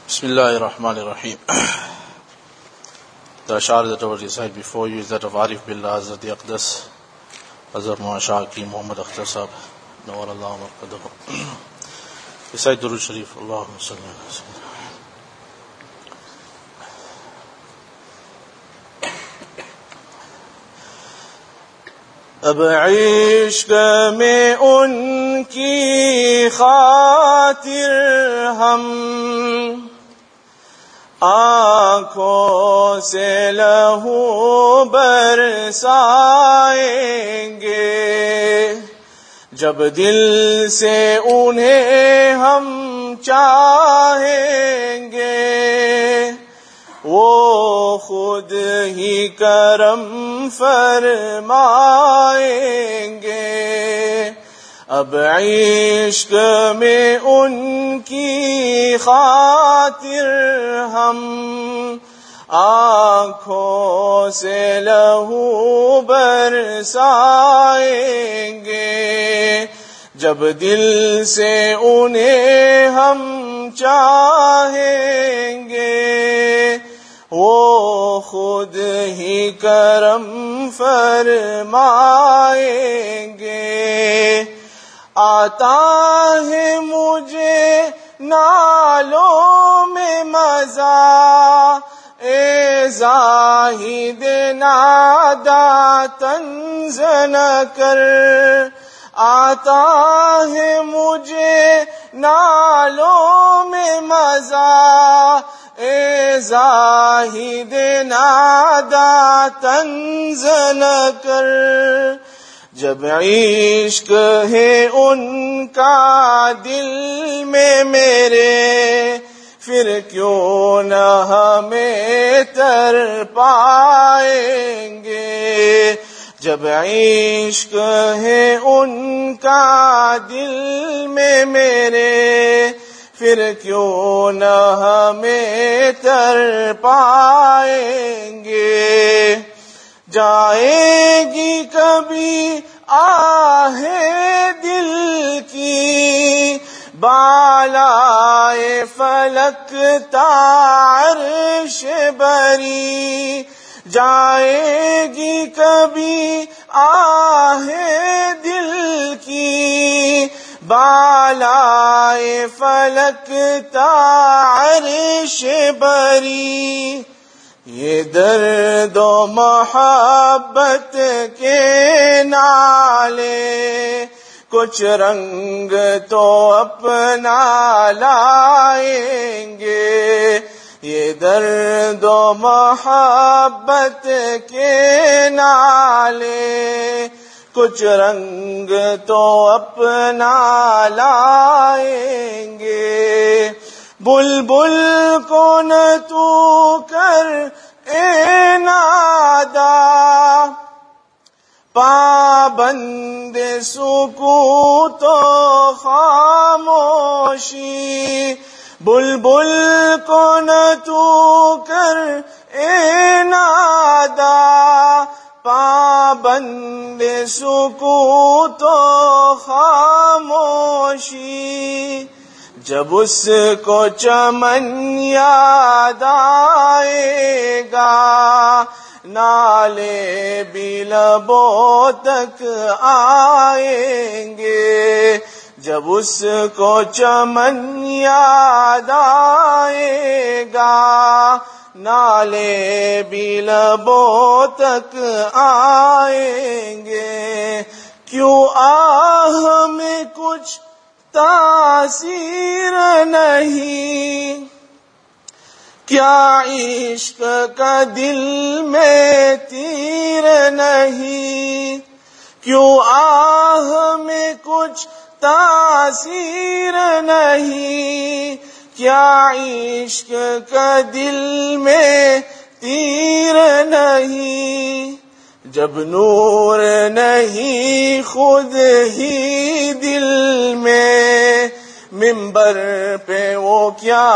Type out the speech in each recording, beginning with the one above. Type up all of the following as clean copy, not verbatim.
Bismillahir Rahmanir Rahim. The ashar that I will recite before you is that of Arif Billah Hazrat Aqdas Hazrat Muashah Ki Muhammad Akhtar Sahab Nawar Allah Marqadahu. Recite Durud Sharif. Allahumma salli ala sayyidina. اب عشق میں ان کی خاطر ہم آنکھوں سے لہو برسائیں گے، جب دل سے انہیں ہم چاہیں گے، وہ خود ہی کرم فرمائیں گے۔ اب عشق میں ان کی خاطر ہم آنکھوں سے لہو برسائیں گے، جب دل سے انہیں ہم چاہیں گے، وہ خود ہی کرم فرمائیں گے۔ آتا ہے مجھے نالوں میں مزہ، اے زاہد نادا طنز نہ کر۔ آتا ہے مجھے نالوں میں مزہ، اے زاہد نادا طنز نہ کر۔ جب عشق ہے ان کا دل میں میرے، پھر کیوں نہ ہمیں تر پائیں گے۔ جب عشق ہے ان کا دل میں میرے، پھر کیوں نہ ہمیں تر پائیں گے۔ جائے گی کبھی آہ دل کی بالائے فلک تا عرش بری، جائے گی کبھی آہ دل کی بالائے فلک تا عرش بری۔ یہ درد و محبت کے نالے کچھ رنگ تو اپنا لائیں گے۔ یہ درد و محبت کے نالے کچھ رنگ تو اپنا لائیں گے۔ بلبل کو نہ تو کر اے نادا، پابند سکوت و خاموشی۔ بلبل کو نہ تو کر اے نادا، پابند سکوت و خاموشی۔ جب اس کو چمن یاد آئے گا، نالے بھی لبوں تک آئیں گے۔ جب اس کو چمن یاد آئے گا، نالے بھی لبوں تک آئیں گے۔ کیوں آہ میں کچھ تاثیر نہیں، کیا عشق کا دل میں تیر نہیں؟ کیوں آہ میں کچھ تاثیر نہیں، کیا عشق کا دل میں تیر نہیں؟ جب نور نہیں خود ہی دل میں، منبر پہ وہ کیا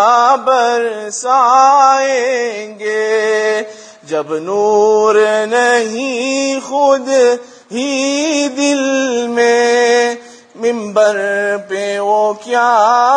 برسائیں گے؟ جب نور نہیں خود ہی دل میں، منبر پہ وہ کیا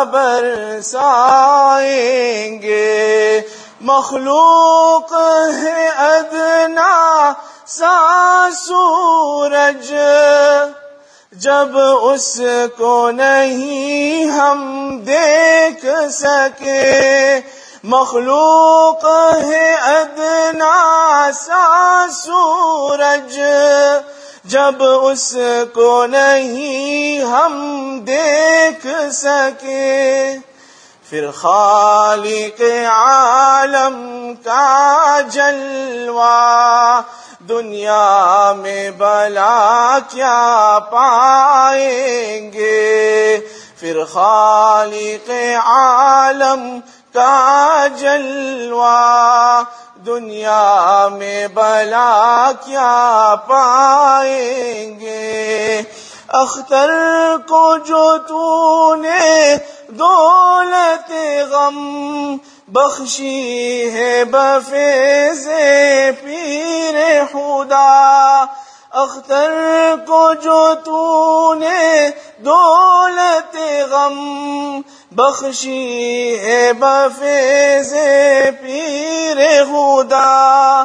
برسائیں گے. مخلوق ہے ادنا سا سورج، جب اس کو نہیں ہم دیکھ سکے. مخلوق ہے ادنا سا سورج، جب اس کو نہیں ہم دیکھ سکے. پھر خالق عالم کا جلوہ دنیا میں بلا کیا پائیں گے. پھر خالق عالم کا جلوہ دنیا میں بلا کیا پائیں گے. اختر کو جو تو نے دولت غم بخشی ہے بفیض پیر خدا. اختر کو جو تو نے دولت غم بخشی ہے بفیض پیر خدا.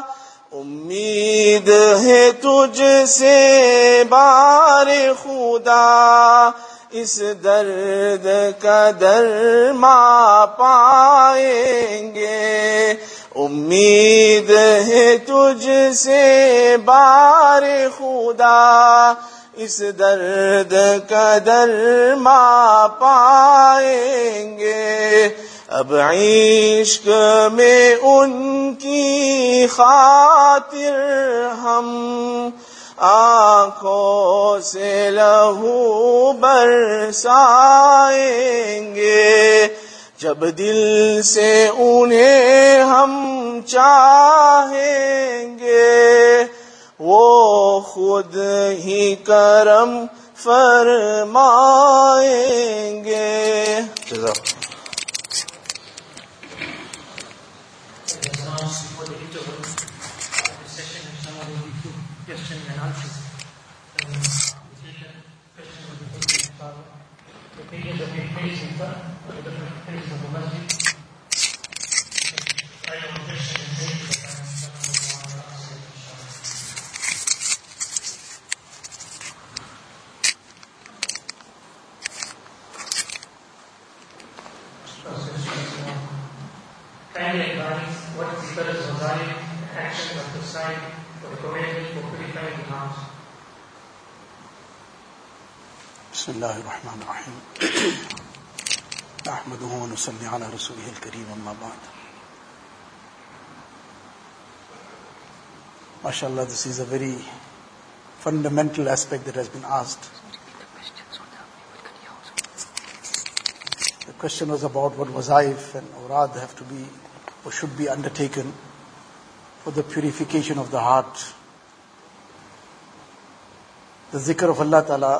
امید ہے تجھ سے بار خدا، اس درد کا درما پائیں گے. امید ہے تجھ سے بار خدا، اس درد کا درما پائیں گے. اب عشق میں ان کی خاطر ہم آنکھوں سے لہو برسائیں گے. جب دل سے انہیں ہم چاہیں گے، وہ خود ہی کرم فرمائیں گے. Kindly advise what zikr is Wazaif, actions of the side for the community for purifying the house. بسم الله الرحمن الرحيم. نحمده ونصلي على رسوله الكريم أما بعد. MashaAllah, this is a very fundamental aspect that has been asked. The question was about what wazaif and awrad have to be or should be undertaken for the purification of the heart. The zikr of Allah Ta'ala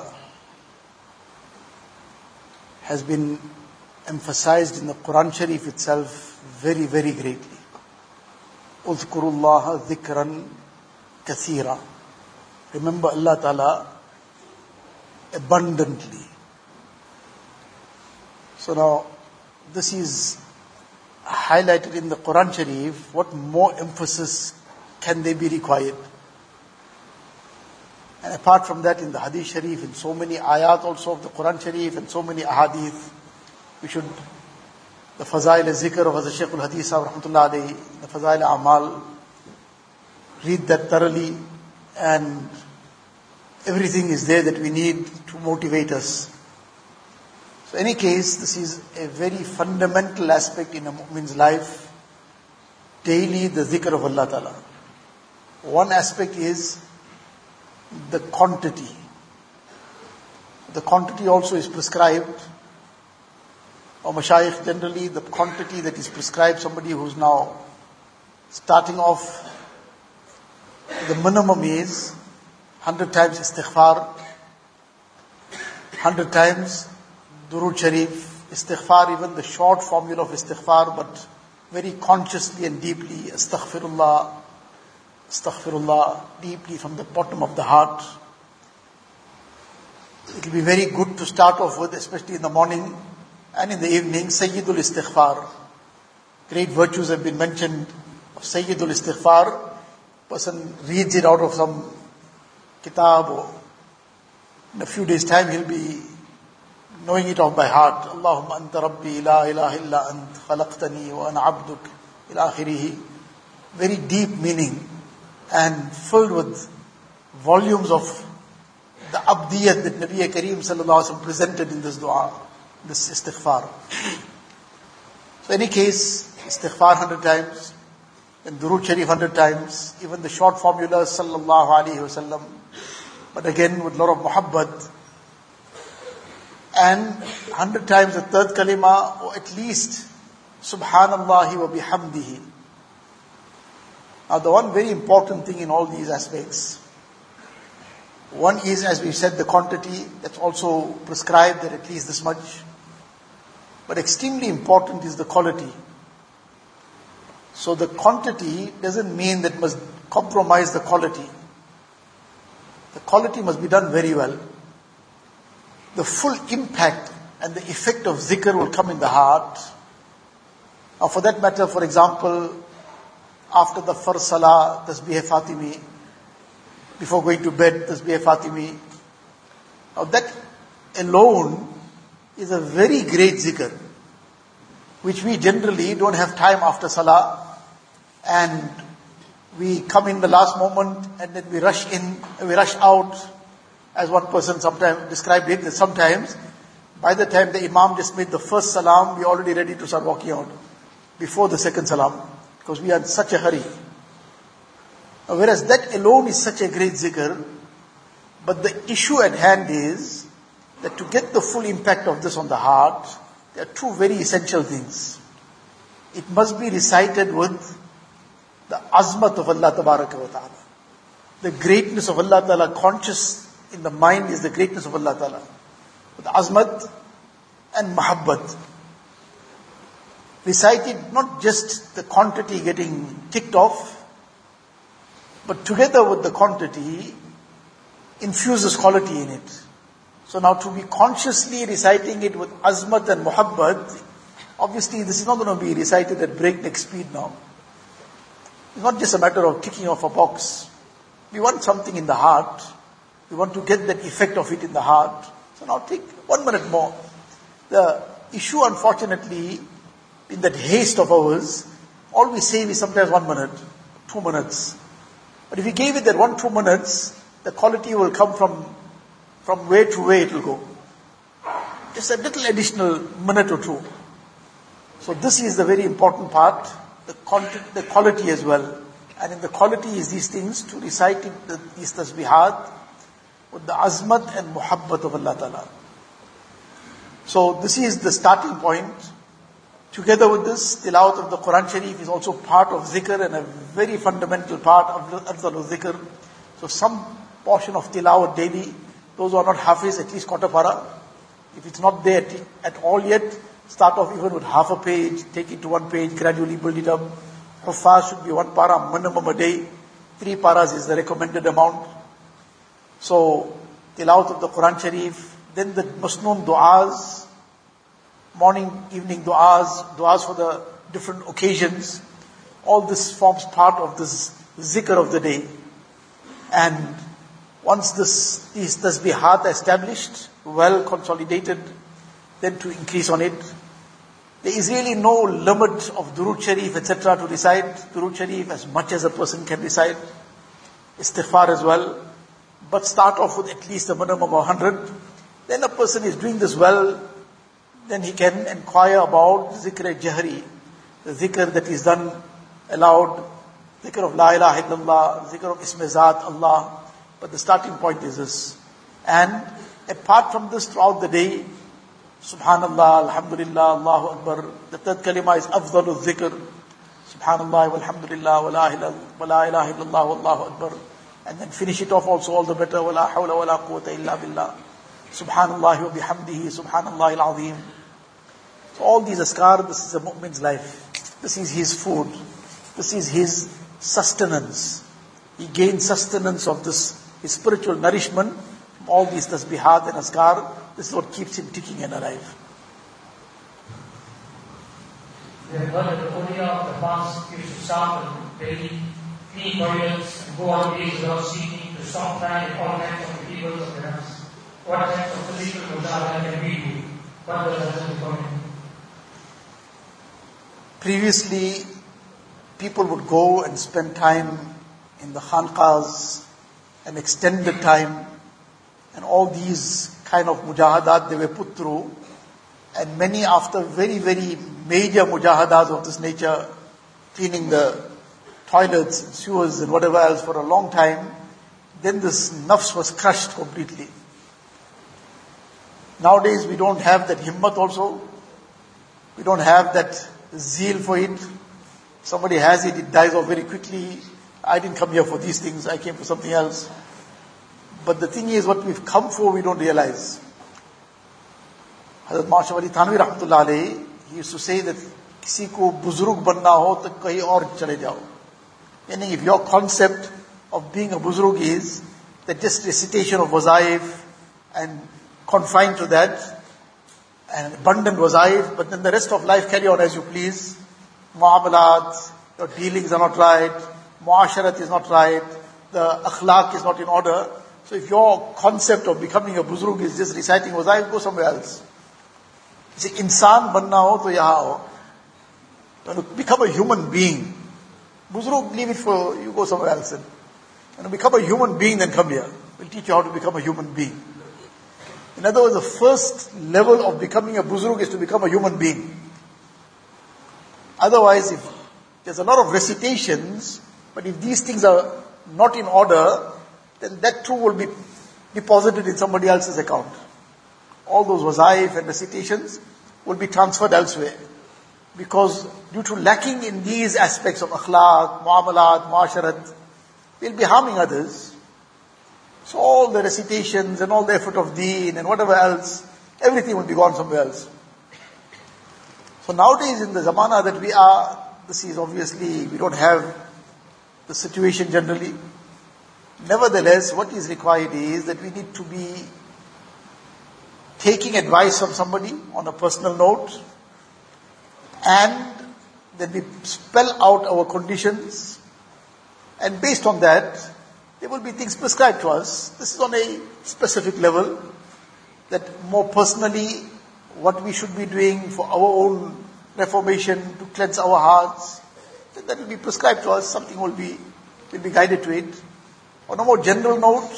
has been emphasized in the Quran Sharif itself very, very greatly. Uzkurullaha dhikran kathira. Remember Allah Ta'ala abundantly. So now, this is highlighted in the Quran Sharif. What more emphasis can they be required? And apart from that, in the Hadith Sharif, in so many ayat also of the Quran Sharif, and so many ahadith, we should, the Fazail al-Zikr of Hazrat Shaykh al-Hadith Sahib Rahmatullah alayhi, the Fazail al-Amal, read that thoroughly, and everything is there that we need to motivate us. So in any case, this is a very fundamental aspect in a mu'min's life. Daily the zikr of Allah Ta'ala. One aspect is the quantity. The quantity also is prescribed. Or mashayikh generally, the quantity that is prescribed, somebody who's now starting off, the minimum is 100 times istighfar, 100 times Durood Sharif, istighfar, even the short formula of istighfar, but very consciously and deeply, astaghfirullah, astaghfirullah, deeply from the bottom of the heart. it will be very good to start off with, especially in the morning and in the evening, Sayyidul Istighfar. Great virtues have been mentioned of Sayyidul Istighfar. Person reads it out of some kitab, or in a few days' time he'll be knowing it off by heart. Allahumma anta rabbi la ilaha illa ant khalaqtani wa ana abduk ila akhirih. Very deep meaning and filled with volumes of the abdiyat that Nabi Kareem sallallahu alaihi wasallam presented in this dua, this istighfar. So in any case, istighfar 100 times, and Durood Sharif 100 times, even the short formula sallallahu alaihi wasallam, but again with a lot of muhabbat, and 100 times the third kalima, or at least subhanallahi wa bihamdihi. Now the one very important thing in all these aspects, one is, as we said, the quantity. That's also prescribed, that at least this much. But extremely important is the quality. So the quantity doesn't mean that must compromise the quality. The quality must be done very well. The full impact and the effect of zikr will come in the heart. Now for that matter, for example, after the first salah, tasbih Fatimi, before going to bed, tasbih Fatimi. Now that alone is a very great zikr, which we generally don't have time after salah, and we come in the last moment and then we rush in, we rush out. As one person sometimes described it, that sometimes by the time the imam just made the first salam, we're already ready to start walking out before the second salam, because we are in such a hurry. Whereas that alone is such a great zikr, but the issue at hand is that to get the full impact of this on the heart, there are two very essential things. It must be recited with the azmat of Allah Tabaraka wa Ta'ala. The greatness of Allah Ta'ala, conscious in the mind is the greatness of Allah Ta'ala. With azmat and mahabbat. Recited not just the quantity getting ticked off, but together with the quantity, infuses quality in it. So now to be consciously reciting it with azmat and muhabbat, obviously this is not going to be recited at breakneck speed now. It's not just a matter of ticking off a box. We want something in the heart. We want to get that effect of it in the heart. So now take 1 minute more. The issue, unfortunately, in that haste of ours, all we save is sometimes 1 minute, 2 minutes. But if we gave it that 1-2 minutes, the quality will come from way to way it will go. Just a little additional minute or two. So this is the very important part, the quality as well. And in the quality is these things, to recite these tasbihat with the azmat and muhabbat of Allah Ta'ala. So this is the starting point. Together with this, tilawat of the Quran Sharif is also part of zikr and a very fundamental part of afdal zikr. So some portion of tilawat daily, those who are not hafiz, at least quarter para. If it's not there at all yet, start off even with half a page, take it to 1 page, gradually build it up. Huffaz should be 1 para minimum a day. 3 paras is the recommended amount. So, tilawat of the Quran Sharif, then the masnoon du'as, morning, evening du'as for the different occasions. All this forms part of this zikr of the day. And once these tasbihat are established, well consolidated, then to increase on it. There is really no limit of Durood Sharif, etc. to recite. Durood Sharif as much as a person can recite. Istighfar as well. But start off with at least a minimum of 100. Then a person is doing this well, then he can inquire about zikr jahri, the zikr that is done aloud, zikr of la ilaha illallah, zikr of isme zat Allah. But the starting point is this. And apart from this, throughout the day, Subhanallah, Alhamdulillah, Allahu Akbar. The third kalima is afdalu zikr. Subhanallah, walhamdulillah, wa la ilaha illallah, Allahu Akbar. And then finish it off also all the better. Wa la hawla wa la quwwata illa billah. Subhanallah wa bihamdihi, Subhanallah al-azim. So all these azkar, this is a mu'min's life. This is his food. This is his sustenance. He gains sustenance of this, his spiritual nourishment all these tasbihat and azkar. This is what keeps him ticking and alive. We have heard that the awliya of the past used to start with daily clean toilets and go on days without sleeping to stop crying and all kinds of evils of the nafs. What types of physical mujahada can we do? What does that become? Previously, people would go and spend time in the khanqahs, an extended time, and all these kind of mujahadat they were put through. And many, after very, very major mujahadas of this nature, cleaning the toilets and sewers and whatever else for a long time, then this nafs was crushed completely. Nowadays we don't have that himmat also. We don't have that zeal for it. Somebody has it, it dies off very quickly. I didn't come here for these things, I came for something else. But the thing is, what we've come for, we don't realize. Hazrat Mashar Ali Thanvi Rahmatullah Alayhi, he used to say that, kisi ko buzurg banna ho, to kahin aur chale jao. Meaning, if your concept of being a buzurg is that just recitation of wazaif and confined to that, and abundant wazaif, but then the rest of life carry on as you please. Muamalat, your dealings are not right, muasharat is not right, the akhlaq is not in order. So if your concept of becoming a buzurg is just reciting wazaif, go somewhere else. You say, insan banna ho to yaha ho. When you become a human being, buzurg, leave it for, you go somewhere else. When you become a human being, then come here. We'll teach you how to become a human being. In other words, the first level of becoming a buzurg is to become a human being. Otherwise, if there's a lot of recitations, but if these things are not in order, then that too will be deposited in somebody else's account. All those wazaif and recitations will be transferred elsewhere. Because due to lacking in these aspects of akhlaq, muamalat, muasharat, we'll be harming others. So all the recitations and all the effort of deen and whatever else, everything will be gone somewhere else. So nowadays in the zamana that we are, this is obviously, we don't have the situation generally. Nevertheless, what is required is that we need to be taking advice from somebody on a personal note, and then we spell out our conditions, and based on that, there will be things prescribed to us. This is on a specific level, that more personally, what we should be doing for our own reformation, to cleanse our hearts, then that will be prescribed to us, something will be guided to it. On a more general note,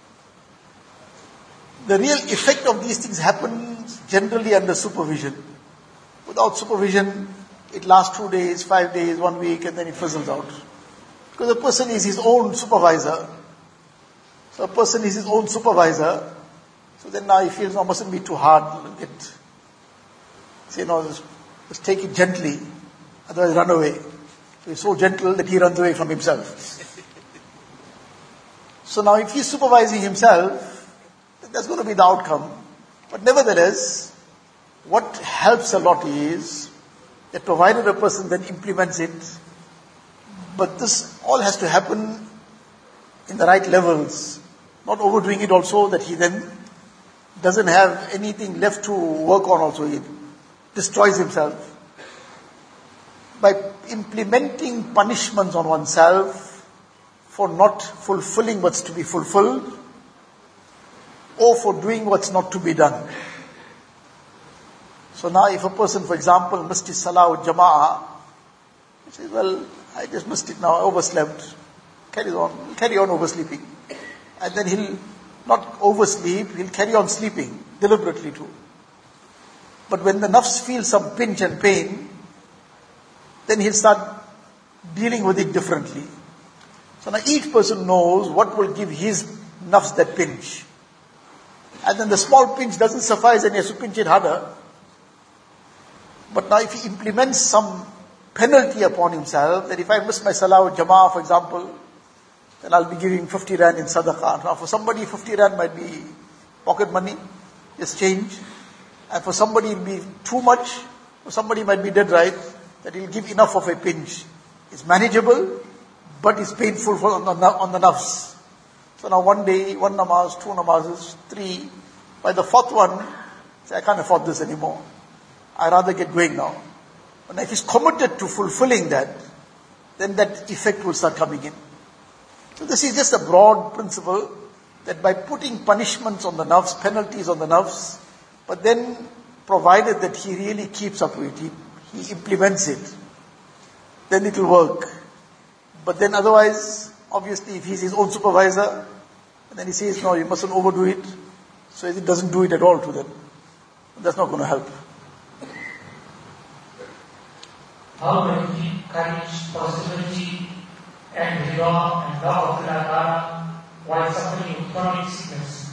the real effect of these things happens generally under supervision. Without supervision, it lasts 2 days, 5 days, 1 week, and then it fizzles out. Because the person is his own supervisor. So a person is his own supervisor. So then now he feels, no, mustn't be too hard. Just take it gently. Otherwise run away. So he's so gentle that he runs away from himself. So now if he's supervising himself, that's going to be the outcome. But nevertheless, what helps a lot is that provided a person then implements it, but this all has to happen in the right levels, not overdoing it also, that he then doesn't have anything left to work on also. He destroys himself. By implementing punishments on oneself for not fulfilling what's to be fulfilled, or for doing what's not to be done. So now if a person, for example, missed his salah with jama'ah, he says, well, I just missed it now, I overslept. Carry on oversleeping. And then he'll not oversleep, he'll carry on sleeping, deliberately too. But when the nafs feels some pinch and pain, then he'll start dealing with it differently. So now each person knows what will give his nafs that pinch. And then the small pinch doesn't suffice and he has to pinch it harder. But now if he implements some penalty upon himself, that if I miss my salah with jama'ah, for example, then I'll be giving 50 rand in sadaqah. Now for somebody 50 rand might be pocket money, just change. And for somebody it'll be too much, for somebody might be dead right, that he'll give enough of a pinch. It's manageable, but it's painful on the nafs. So now one day, one namaz, two namazes, three. By the fourth one, say, I can't afford this anymore. I'd rather get going now. But if he's committed to fulfilling that, then that effect will start coming in. So this is just a broad principle that by putting punishments on the nafs, penalties on the nafs, but then provided that he really keeps up with it, he implements it, then it will work. But then otherwise, obviously if he's his own supervisor, and then he says, no, you mustn't overdo it, so it doesn't do it at all to them. That's not going to help. How do we keep courage, positivity, and rida and love of Allah Ta'ala while suffering with chronic sickness?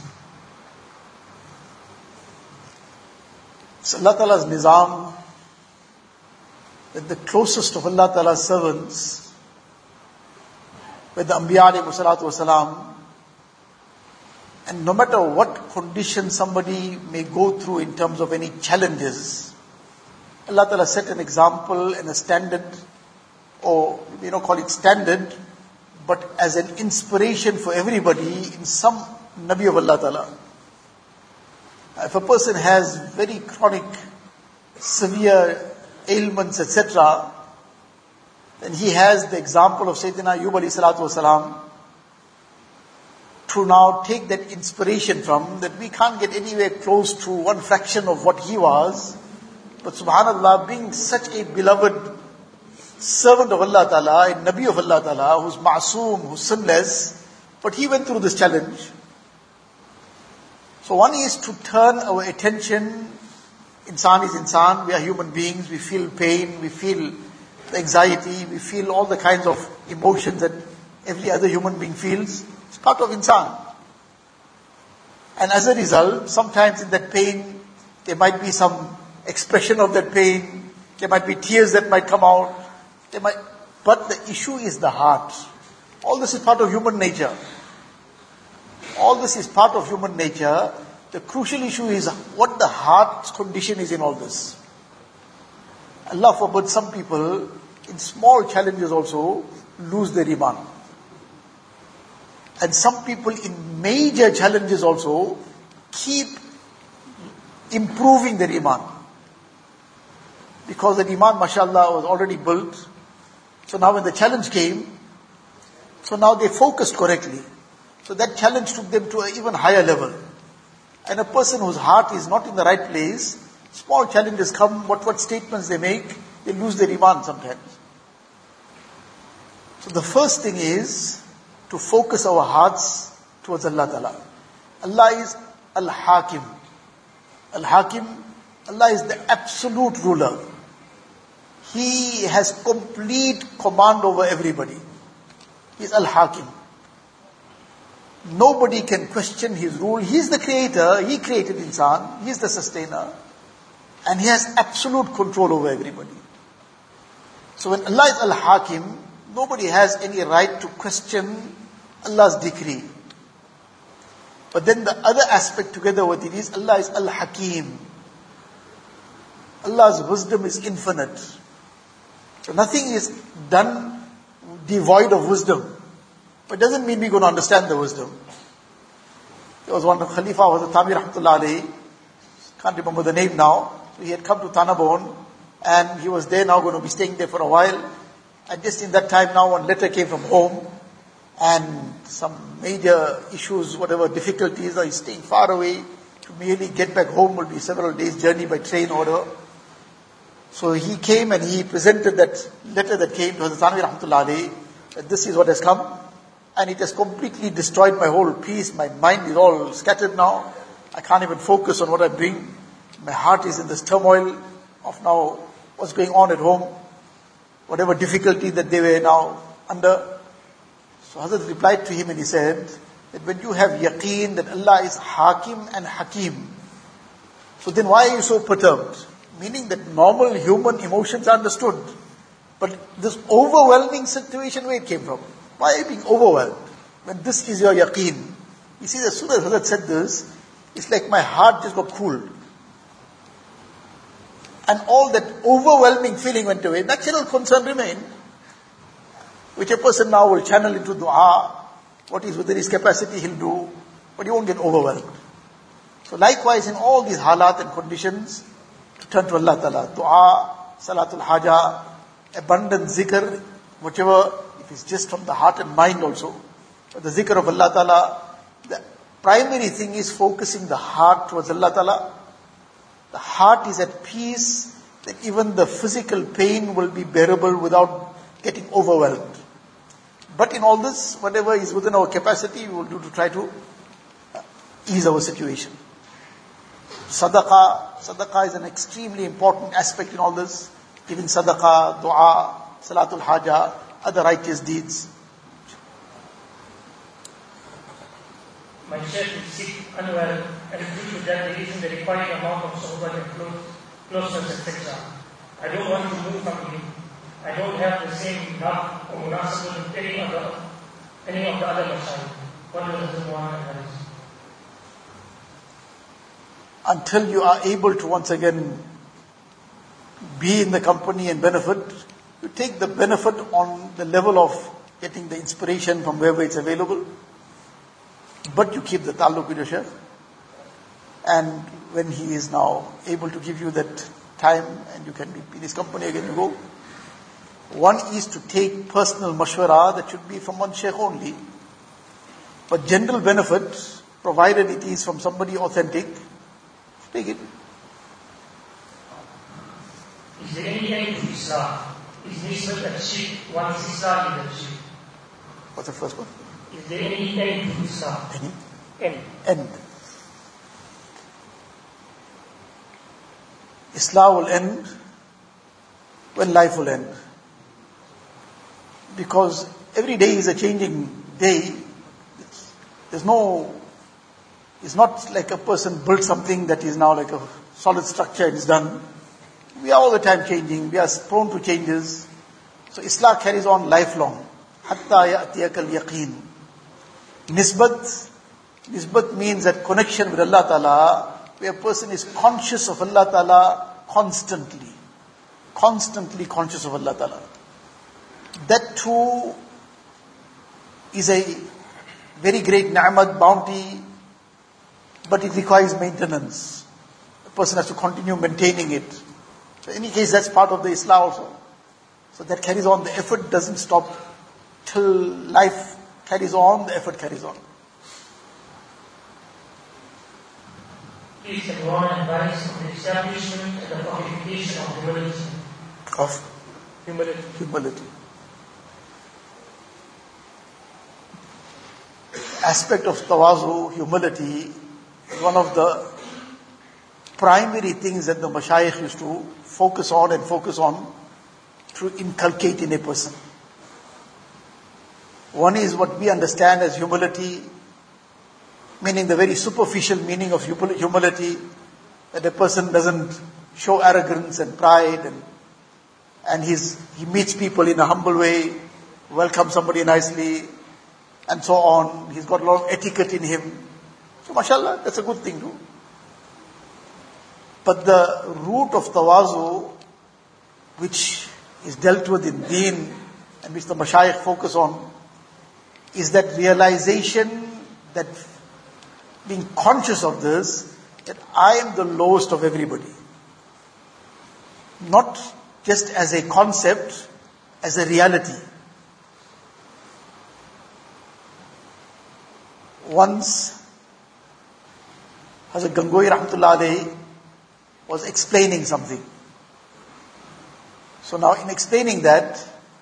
It's Allah Ta'ala's nizam that the closest of Allah Ta'ala's servants, with the Anbiya alayhi salatu wasalam, and no matter what condition somebody may go through in terms of any challenges, Allah Ta'ala set an example and a standard, or we don't call it standard, but as an inspiration for everybody in some Nabi of Allah Ta'ala. If a person has very chronic, severe ailments, etc., then he has the example of Sayyidina Ayyub alayhi salatu wasalam to now take that inspiration from, that we can't get anywhere close to one fraction of what he was. But subhanAllah, being such a beloved servant of Allah Ta'ala, a Nabi of Allah Ta'ala, who's ma'soom, who's sinless, but he went through this challenge. So one is to turn our attention, insan is insan, we are human beings, we feel pain, we feel the anxiety, we feel all the kinds of emotions that every other human being feels. It's part of insan. And as a result, sometimes in that pain, there might be some expression of that pain, there might be tears that might come out, but the issue is the heart. All this is part of human nature. All this is part of human nature. The crucial issue is what the heart's condition is in all this. Allah forbid, some people in small challenges also lose their iman. And some people in major challenges also keep improving their iman. Because the iman, mashallah, was already built. So now when the challenge came, so now they focused correctly. So that challenge took them to an even higher level. And a person whose heart is not in the right place, small challenges come, what statements they make, they lose their iman sometimes. So the first thing is to focus our hearts towards Allah Ta'ala. Allah is Al-Hakim. Al-Hakim, Allah is the absolute ruler. He has complete command over everybody. He is Al-Hakim. Nobody can question His rule. He is the creator. He created insan. He is the sustainer. And He has absolute control over everybody. So when Allah is Al-Hakim, nobody has any right to question Allah's decree. But then the other aspect together with it is Allah is Al-Hakim. Allah's wisdom is infinite. So nothing is done devoid of wisdom. But it doesn't mean we're going to understand the wisdom. There was one Khalifa, was a Tabi Rahmatullah alayhi, can't remember the name now. So he had come to Tanabon and he was there now, going to be staying there for a while. And just in that time now, one letter came from home and some major issues, whatever difficulties, he's staying far away. To merely get back home will be several days journey by train or whatever. So he came and he presented that letter that came to Hazrat Thanvi Rahmatullah alayhi, that this is what has come. And it has completely destroyed my whole peace. My mind is all scattered now. I can't even focus on what I'm doing. My heart is in this turmoil of now what's going on at home. Whatever difficulty that they were now under. So Hazrat replied to him and he said that when you have yaqeen that Allah is Hakim and Hakim, so then why are you so perturbed? Meaning that normal human emotions are understood. But this overwhelming situation, where it came from? Why are you being overwhelmed? When this is your yaqeen. You see, as soon as Hazrat said this, it's like my heart just got cooled. And all that overwhelming feeling went away. Natural concern remained, which a person now will channel into dua, What is within his capacity, he'll do, but he won't get overwhelmed. So likewise, in all these halat and conditions, to turn to Allah Ta'ala. Dua, salatul haja, abundant zikr, whichever, if it's just from the heart and mind also. But the zikr of Allah Ta'ala, the primary thing is focusing the heart towards Allah Ta'ala. The heart is at peace, that even the physical pain will be bearable without getting overwhelmed. But in all this, whatever is within our capacity, we will do to try to ease our situation. Sadaqah is an extremely important aspect in all this. Giving sadaqah, dua, salatul haja, other righteous deeds. My sheikh is sick, unwell, and due to that there isn't the required amount of sohbah and closeness, etc. I don't want to move from him. I don't have the same love or munasabah with any of the other mashayikh. What does the one advise? Until you are able to once again be in the company and benefit, you take the benefit on the level of getting the inspiration from wherever it's available, but you keep the ta'alluq with your shaykh. And when he is now able to give you that time and you can be in his company again, you go. One is to take personal mashwara, that should be from one shaykh only. But general benefit, provided it is from somebody authentic, take it. Is there any end to Islam? Is Nisbat achieved once Islam is achieved? What's the first one? Is there any end to Islam? Any? End. End. Islam will end when life will end. Because every day is a changing day. It's not like a person built something that is now like a solid structure and is done. We are all the time changing. We are prone to changes. So Islam carries on lifelong. Hatta ya'tiyaka al-yaqeen. Nisbat means that connection with Allah Ta'ala, where a person is conscious of Allah Ta'ala constantly. Constantly conscious of Allah Ta'ala. That too is a very great ni'mat, bounty, but it requires maintenance. A person has to continue maintaining it. So in any case, that's part of the Islam also. So that carries on. The effort doesn't stop till life carries on, the effort carries on. Please can one advice on the establishment and the fortification of humility. Of humility. Aspect of tawazu, humility, is one of the primary things that the mashayikh used to focus on to inculcate in a person. One is what we understand as humility, meaning the very superficial meaning of humility, that a person doesn't show arrogance and pride, and he meets people in a humble way, welcomes somebody nicely, and so on. He's got a lot of etiquette in him. So mashallah, that's a good thing too. But the root of tawazu, which is dealt with in deen, and which the mashayikh focus on, is that realization, that being conscious of this, that I am the lowest of everybody. Not just as a concept, as a reality. Once, Hazrat Gangohi Rahmatullah Alayhi was explaining something. So now in explaining that,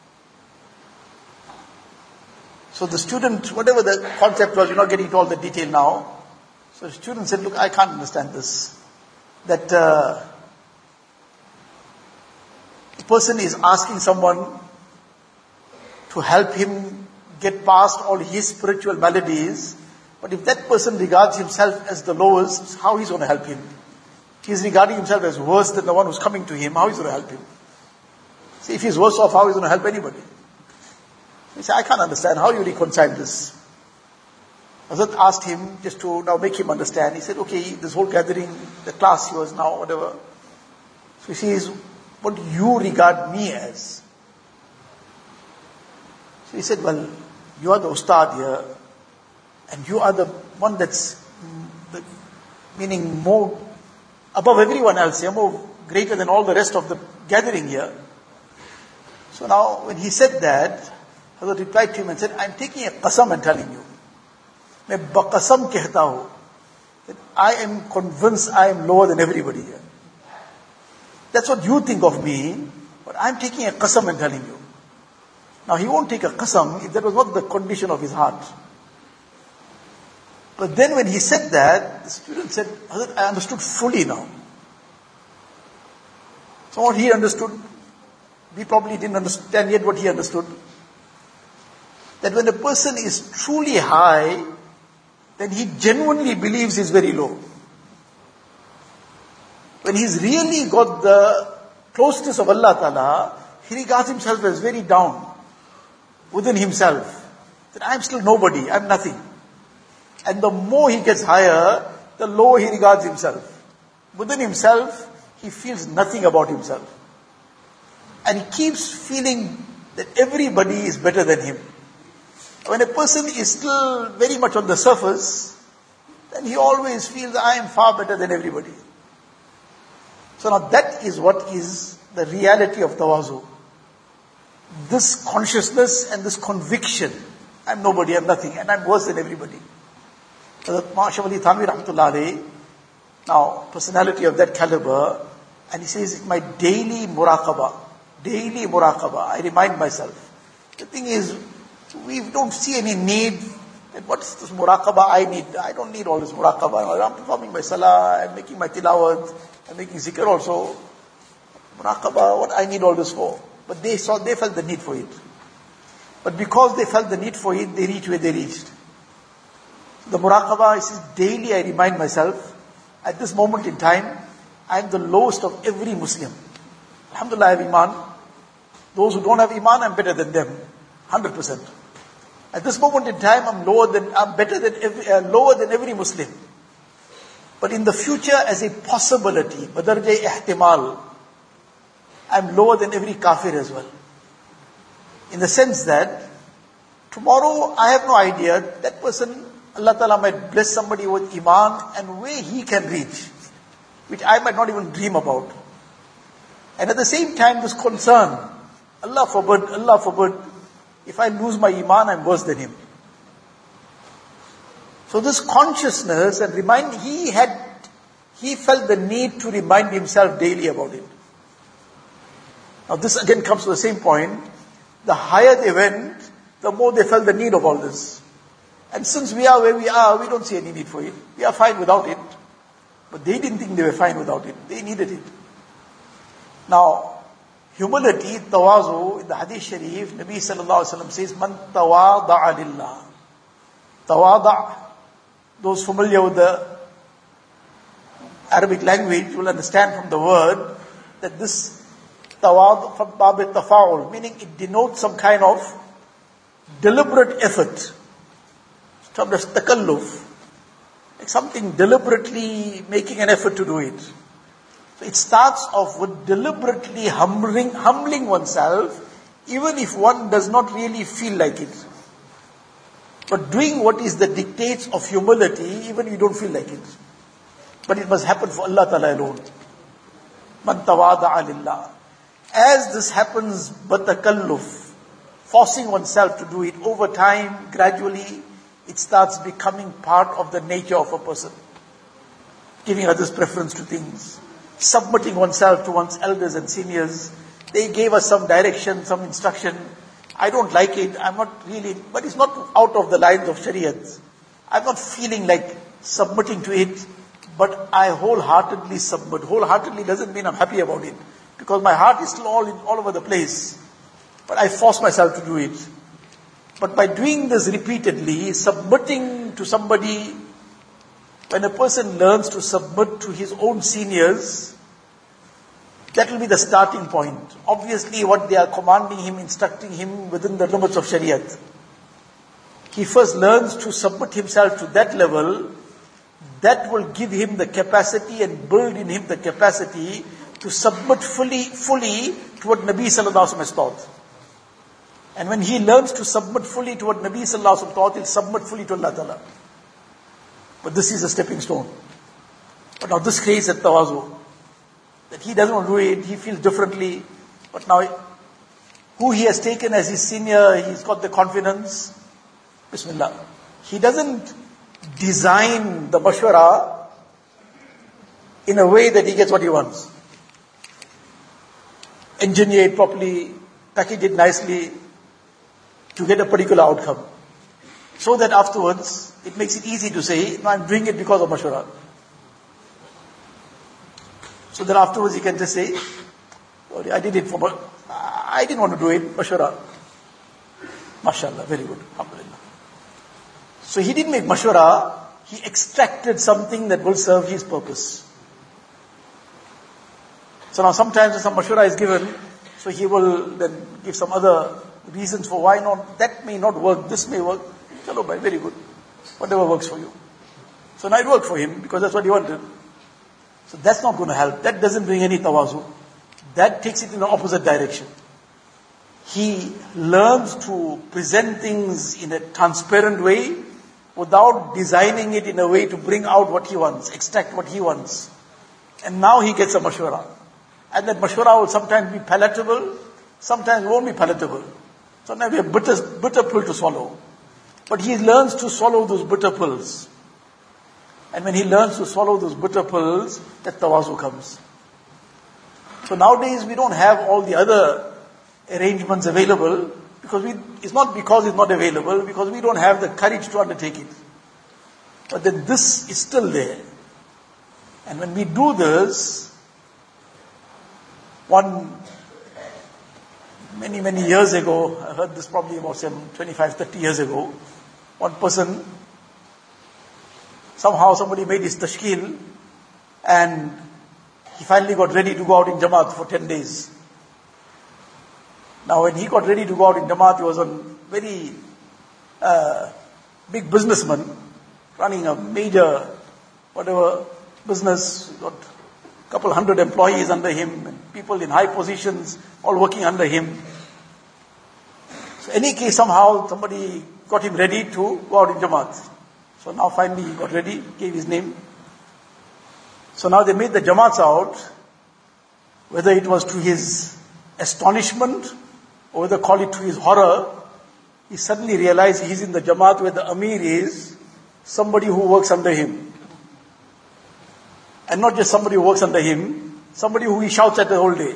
so the student, whatever the concept was, you're not getting into all the detail now. So the student said, look, I can't understand this. That the person is asking someone to help him get past all his spiritual maladies. But if that person regards himself as the lowest, how he's going to help him? He's regarding himself as worse than the one who's coming to him. How he's going to help him? See, if he's worse off, how he's going to help anybody? He said, I can't understand. How you reconcile this? Hazrat asked him just to now make him understand. He said, okay, this whole gathering, the class he was now, whatever. So he says, what do you regard me as? So he said, well, you are the ustad here. And you are the one that's, meaning more above everyone else here, more greater than all the rest of the gathering here. So now, when he said that, Hazrat replied to him and said, I'm taking a qasam and telling you. Main baqasam kehta hu, that I am convinced I am lower than everybody here. That's what you think of me, but I'm taking a qasam and telling you. Now, he won't take a qasam if that was not the condition of his heart. But then when he said that, the student said, Hazrat, I understood fully now. So what he understood, we probably didn't understand yet what he understood. That when a person is truly high, then he genuinely believes he's very low. When he's really got the closeness of Allah Ta'ala, he regards himself as very down within himself. That I'm still nobody, I'm nothing. And the more he gets higher, the lower he regards himself. Within himself, he feels nothing about himself. And he keeps feeling that everybody is better than him. When a person is still very much on the surface, then he always feels that I am far better than everybody. So now that is what is the reality of tawazu. This consciousness and this conviction, I'm nobody, I'm nothing, and I'm worse than everybody. Ma'ashar Ali Thanvi Rahmatullah alayhi, now personality of that caliber, and he says, my daily muraqabah, I remind myself. The thing is, we don't see any need. And what's this muraqabah I need? I don't need all this muraqabah. I'm performing my salah, I'm making my tilawat, I'm making zikr also. Muraqabah, what I need all this for? But they felt the need for it. But because they felt the need for it, they reached where they reached. The muraqabah, he says, daily I remind myself, at this moment in time, I am the lowest of every Muslim. Alhamdulillah, I have iman. Those who don't have iman, I'm better than them. 100%. At this moment in time, I'm lower than every Muslim. But in the future, as a possibility, badarjai ihtimal, I'm lower than every kafir as well. In the sense that, tomorrow, I have no idea, that person, Allah Ta'ala might bless somebody with iman, and where he can reach, which I might not even dream about. And at the same time, this concern, Allah forbid, if I lose my iman, I'm worse than him. So this consciousness and he felt the need to remind himself daily about it. Now this again comes to the same point. The higher they went, the more they felt the need of all this. And since we are where we are, we don't see any need for it. We are fine without it. But they didn't think they were fine without it. They needed it. Now, humility, tawazu, in the Hadith Sharif, Nabi Sallallahu Alaihi Wasallam says, Man tawada'a lillah. Tawada', those familiar with the Arabic language will understand from the word that this tawad from bab al-tafa'ul, meaning it denotes some kind of deliberate effort. From the takalluf, like something deliberately making an effort to do it. So it starts off with deliberately humbling oneself, even if one does not really feel like it. But doing what is the dictates of humility, even if you don't feel like it. But it must happen for Allah Ta'ala alone. Man tawada'a lillah. As this happens, batakalluf, forcing oneself to do it over time, gradually, it starts becoming part of the nature of a person. Giving others preference to things. Submitting oneself to one's elders and seniors. They gave us some direction, some instruction. I don't like it, I'm not really, but it's not out of the lines of Shariat. I'm not feeling like submitting to it, but I wholeheartedly submit. Wholeheartedly doesn't mean I'm happy about it, because my heart is still all over the place. But I force myself to do it. But by doing this repeatedly, submitting to somebody, when a person learns to submit to his own seniors, that will be the starting point. Obviously, what they are commanding him, instructing him within the limits of Shariat. He first learns to submit himself to that level. That will give him the capacity and build in him the capacity to submit fully to what Nabi Sallallahu Alaihi Wasallam has taught. And when he learns to submit fully to what Nabi Sallallahu Alaihi Wasallam taught, he'll submit fully to Allah Ta'ala. But this is a stepping stone. But now this creates a tawazu. That he doesn't want to do it, he feels differently. But now, who he has taken as his senior, he's got the confidence. Bismillah. He doesn't design the mashwara in a way that he gets what he wants. Engineer it properly, package it nicely to get a particular outcome. So that afterwards, it makes it easy to say, no, I'm doing it because of mashwara. So that afterwards he can just say, oh, I did it I didn't want to do it, mashwara. MashaAllah, very good, alhamdulillah. So he didn't make mashwara, he extracted something that will serve his purpose. So now sometimes when some mashwara is given, so he will then give some other reasons for why not, that may not work, this may work. Chalo bhai, very good. Whatever works for you. So now it worked for him because that's what he wanted. So that's not going to help. That doesn't bring any tawazu. That takes it in the opposite direction. He learns to present things in a transparent way without designing it in a way to bring out what he wants, extract what he wants. And now he gets a mashwara. And that mashwara will sometimes be palatable, sometimes won't be palatable. Sometimes we have bitter pill to swallow. But he learns to swallow those bitter pills. And when he learns to swallow those bitter pills, that tawazu comes. So nowadays we don't have all the other arrangements available because it's not because it's not available, because we don't have the courage to undertake it. But then this is still there. And when we do this, many years ago, I heard this probably about 25, 30 years ago, one person, somehow somebody made his tashkil and he finally got ready to go out in Jamaat for 10 days. Now when he got ready to go out in Jamaat, he was a very big businessman, running a major, business, got a couple hundred employees under him, and people in high positions, all working under him. So in any case, somehow somebody got him ready to go out in Jamaat. So now finally he got ready, gave his name. So now they made the Jamaats out, whether it was to his astonishment or whether call it to his horror, he suddenly realized he's in the Jamaat where the Amir is somebody who works under him. And not just somebody who works under him, somebody who he shouts at the whole day.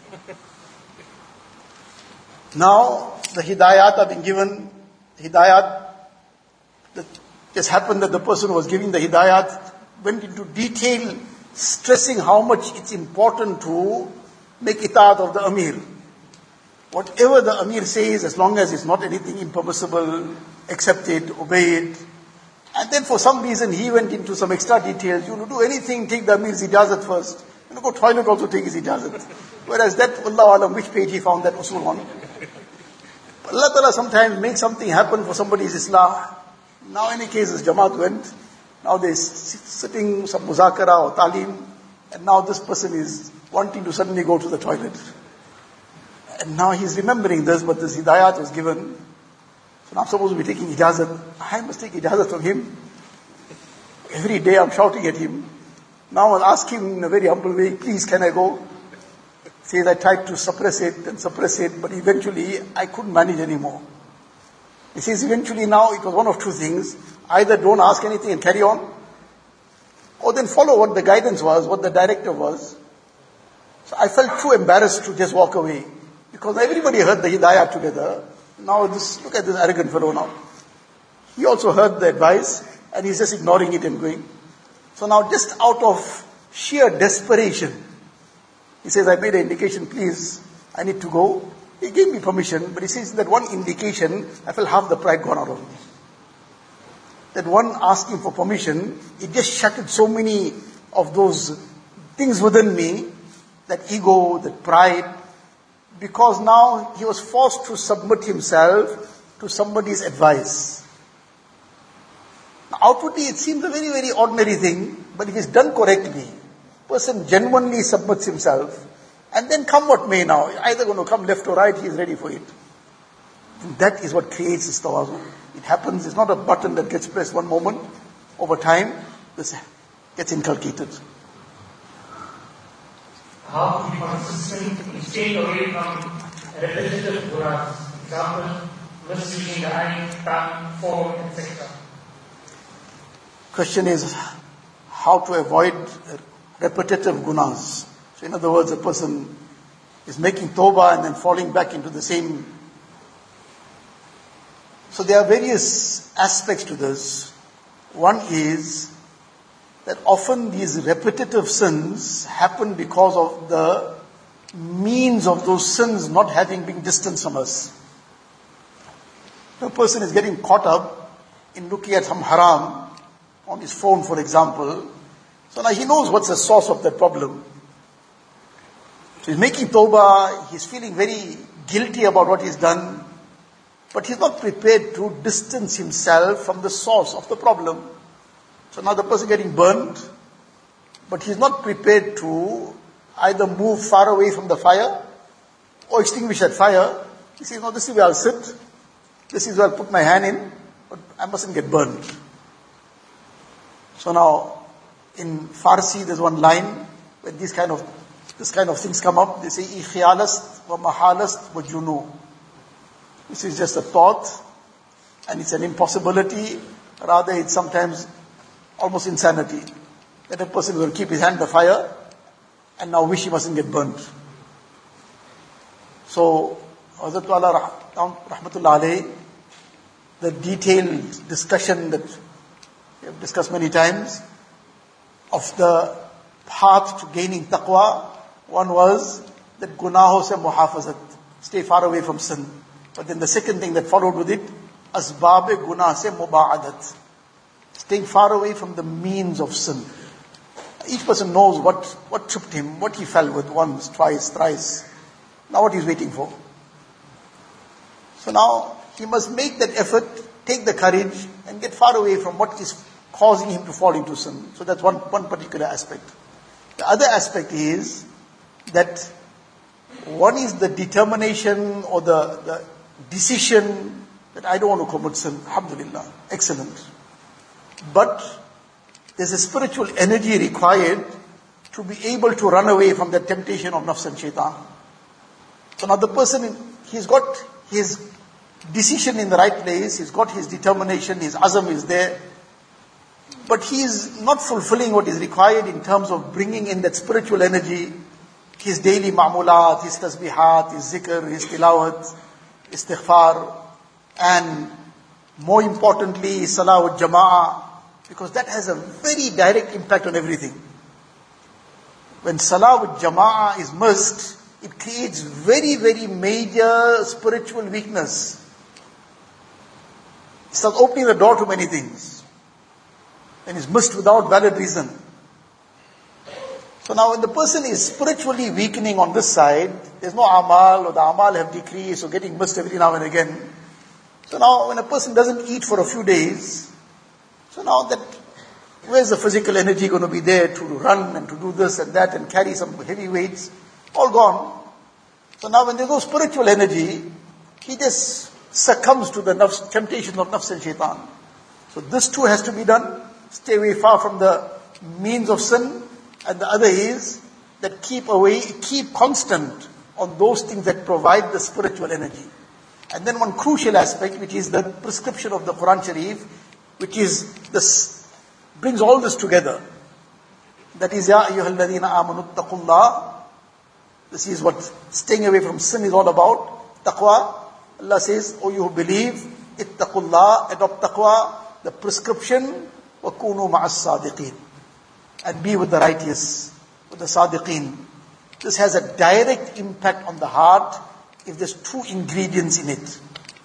Now, the hidayat have been given, just happened that the person who was giving the hidayat went into detail, stressing how much it's important to make itaat of the Amir. Whatever the Amir says, as long as it's not anything impermissible, accept it, obey it. And then for some reason he went into some extra details. You do anything, take the Amir's ijazat first. Go toilet, also take his ijazat. Whereas that, Wallahu alam, which page he found that usul on. Allah Ta'ala sometimes makes something happen for somebody's islah. Now in any cases, Jamaat went. Now they're sitting some muzakara or talim. And now this person is wanting to suddenly go to the toilet. And now he's remembering this, but this hidayat was given. So now I'm supposed to be taking ijazat. I must take ijazat from him. Every day I'm shouting at him. Now I'll ask him in a very humble way, please can I go? He says I tried to suppress it, but eventually I couldn't manage anymore. He says eventually now it was one of two things. Either don't ask anything and carry on, or then follow what the guidance was, what the directive was. So I felt too embarrassed to just walk away. Because everybody heard the hidayah together. Now look at this arrogant fellow now. He also heard the advice and he's just ignoring it and going. So now just out of sheer desperation, he says, I made an indication, please, I need to go. He gave me permission, but he says that one indication, I felt half the pride gone out of me. That one asking for permission, it just shattered so many of those things within me, that ego, that pride, because now he was forced to submit himself to somebody's advice. Now, outwardly it seems a very, very ordinary thing, but if it's done correctly, person genuinely submits himself, and then come what may now, either going to come left or right, he is ready for it. And that is what creates this tawazu. It happens, it's not a button that gets pressed one moment, over time, this gets inculcated. How to be consistent in staying away from repetitive gunas? Example, misusing the eye, tongue, phone, etc. Question is how to avoid repetitive gunas. So in other words, a person is making tawbah and then falling back into the same. So there are various aspects to this. One is that often these repetitive sins happen because of the means of those sins not having been distant from us. A person is getting caught up in looking at some haram on his phone, for example. So now he knows what's the source of that problem. So he's making tawbah, he's feeling very guilty about what he's done, but he's not prepared to distance himself from the source of the problem. So now the person getting burned, but he's not prepared to either move far away from the fire or extinguish that fire. He says, no, this is where I'll sit, this is where I'll put my hand in, but I mustn't get burned. So now, in Farsi, there's one line where this kind of things come up. They say, "Ikhyalast wa mahalast wa junu." This is just a thought, and it's an impossibility. Rather, it's sometimes almost insanity. That a person will keep his hand in the fire, and now wish he mustn't get burnt. So, Hazrat Wala Rahmatullah Alayhi, the detailed discussion that we have discussed many times, of the path to gaining taqwa, one was that gunaho se muhafazat, stay far away from sin. But then the second thing that followed with it, asbab gunah se mubaadat, staying far away from the means of sin. Each person knows what tripped him, what he fell with once, twice, thrice. Now what he's waiting for. So now he must make that effort, take the courage, and get far away from what is causing him to fall into sin. So that's one particular aspect. The other aspect is that one is the determination or the decision that I don't want to commit sin. Alhamdulillah. Excellent. But there's a spiritual energy required to be able to run away from the temptation of nafs and shaitan. So now the person, he's got his decision in the right place, he's got his determination, his azam is there, but he is not fulfilling what is required in terms of bringing in that spiritual energy, his daily ma'mulat, his tasbihat, his zikr, his tilawat, istighfar, and more importantly, salah wa jama'ah, because that has a very direct impact on everything. When salah wa jama'ah is missed, it creates very, very major spiritual weakness. It starts opening the door to many things. And is missed without valid reason. So now when the person is spiritually weakening on this side, there's no amal, or the amal have decreased, or getting missed every now and again. So now when a person doesn't eat for a few days, so now that, where's the physical energy going to be there to run and to do this and that and carry some heavy weights? All gone. So now when there's no spiritual energy, he just succumbs to the temptation of nafs and shaitan. So this too has to be done. Stay away far from the means of sin. And the other is that keep constant on those things that provide the spiritual energy. And then one crucial aspect, which is the prescription of the Quran Sharif, which is this, brings all this together. That is, Ya ayyuhal ladhina amanu taqullah. This is what staying away from sin is all about. Taqwa. Allah says, O you who believe, ittaqullah, adopt taqwa, the prescription, وَكُونُوا مَعَ الصَّادِقِينَ, and be with the righteous, with the sadiqeen. This has a direct impact on the heart if there's two ingredients in it.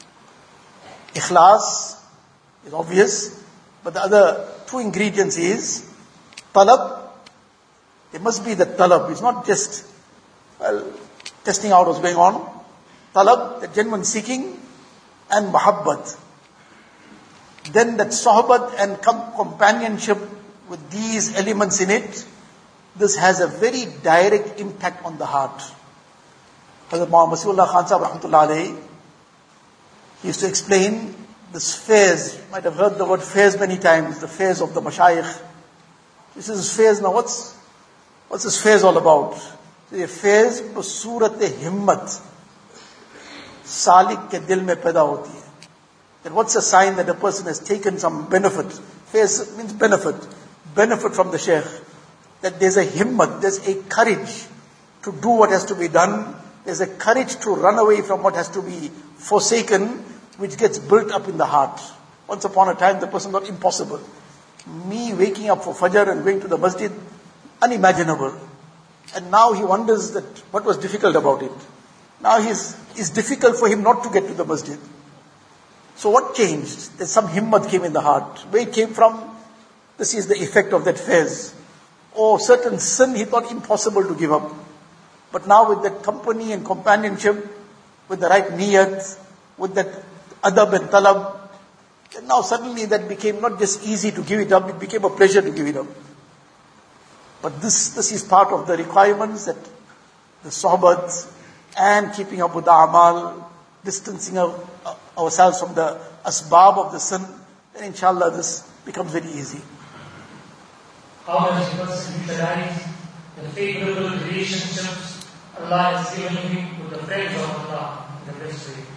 Ikhlas is obvious, but the other two ingredients is talab. There must be the talab. It's not just, testing out what's going on. Talab, the genuine seeking, and muhabbat. Then that sohbat and companionship with these elements in it, this has a very direct impact on the heart. Hazrat Muhammad Masihullah Khan Sahib Rahmatullah Alayhi, he used to explain this fairs, you might have heard the word fairs many times, the fairs of the mashayikh. This is fairs. Now what's this fairs all about? The fairs to surat himmat salik ke dil mein paida hoti hai. Then what's a sign that a person has taken some benefit? Fairs means benefit from the shaykh. That there's a himmat, there's a courage to do what has to be done. There's a courage to run away from what has to be forsaken, which gets built up in the heart. Once upon a time, the person thought impossible. Me waking up for Fajr and going to the masjid, unimaginable. And now he wonders that what was difficult about it. Now it's difficult for him not to get to the masjid. So what changed? There's some himmat came in the heart. Where it came from? This is the effect of that fairs. Or certain sin he thought impossible to give up. But now with that company and companionship, with the right niyat, with that adab and talab, then now suddenly that became not just easy to give it up, it became a pleasure to give it up. But this is part of the requirements that the sohbat and keeping up with the amal, distancing ourselves from the asbab of the sin, then inshallah this becomes very easy. How does a person utilize the favorable relationships Allah has given him with the friends of Allah in the best way?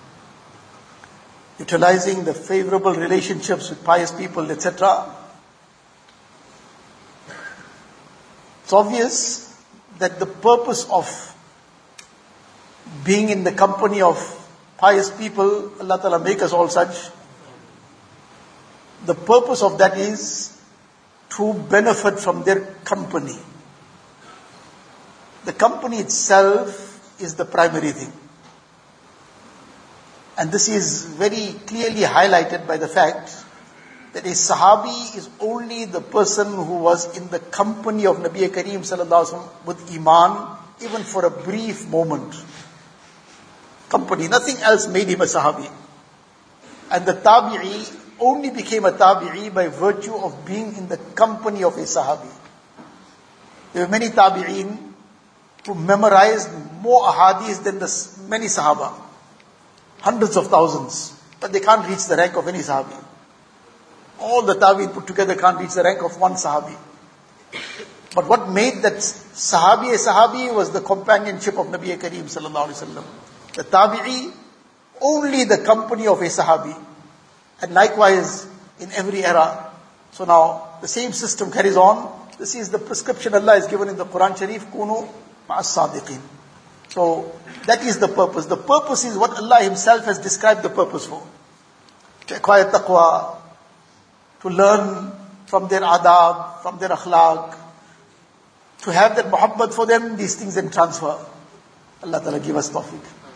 Utilizing the favorable relationships with pious people, etc. It's obvious that the purpose of being in the company of pious people, Allah Ta'ala make us all such. The purpose of that is to benefit from their company. The company itself is the primary thing. And this is very clearly highlighted by the fact that a sahabi is only the person who was in the company of Nabi Kareem sallallahu alaihi wasallam with iman, even for a brief moment. Company, nothing else made him a sahabi. And the tabi'i only became a tabi'i by virtue of being in the company of a sahabi. There were many tabi'in who memorized more ahadith than the many sahaba. Hundreds of thousands. But they can't reach the rank of any sahabi. All the tabi'in put together can't reach the rank of one sahabi. But what made that sahabi a sahabi was the companionship of Nabi Kareem sallallahu alaihi wasallam. The tabi'i, only the company of a sahabi. And likewise, in every era. So now, the same system carries on. This is the prescription Allah has given in the Quran Sharif, Kunu ma'as sadiqin. So, that is the purpose. The purpose is what Allah Himself has described the purpose for. To acquire taqwa, to learn from their adab, from their akhlaq, to have that muhabbat for them, these things then transfer. Allah Ta'ala give us tawfiq.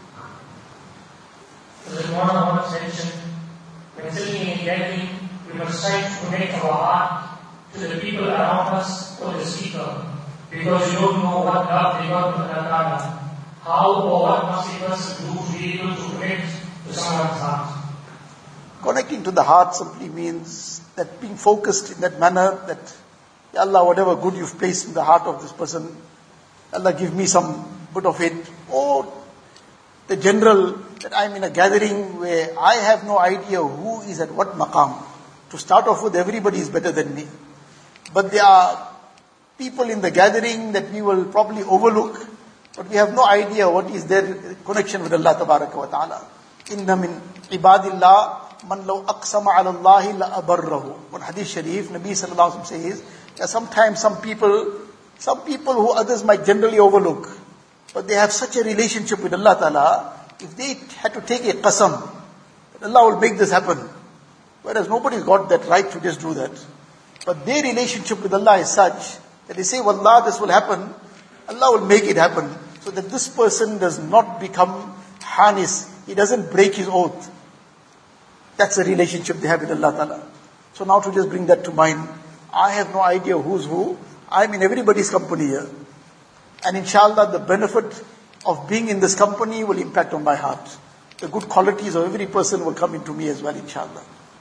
As one once mentioned, when sitting in gathering, we must try to connect our heart to the people around us or the speaker, because you don't know what love they got from Allah. How or what must a person do to be able to connect to someone's heart? Connecting to the heart simply means that being focused in that manner, that, Ya Allah, whatever good you've placed in the heart of this person, Allah give me some bit of it. Or the general, that I'm in a gathering where I have no idea who is at what maqam. To start off with, everybody is better than me. But there are people in the gathering that we will probably overlook, but we have no idea what is their connection with Allah Tabaraka wa Ta'ala. Inna min ibadillah man law aqsama ala Allahi la abarrahu. One hadith sharif, Nabi sallallahu alaihi wasallam says that sometimes some people who others might generally overlook, but they have such a relationship with Allah Ta'ala, if they had to take a qasam, Allah will make this happen. Whereas nobody's got that right to just do that. But their relationship with Allah is such that they say, Wallah, this will happen. Allah will make it happen. So that this person does not become hanis. He doesn't break his oath. That's the relationship they have with Allah Ta'ala. So now to just bring that to mind, I have no idea who's who. I'm in everybody's company here. And inshallah, the benefit of being in this company will impact on my heart. The good qualities of every person will come into me as well, inshallah.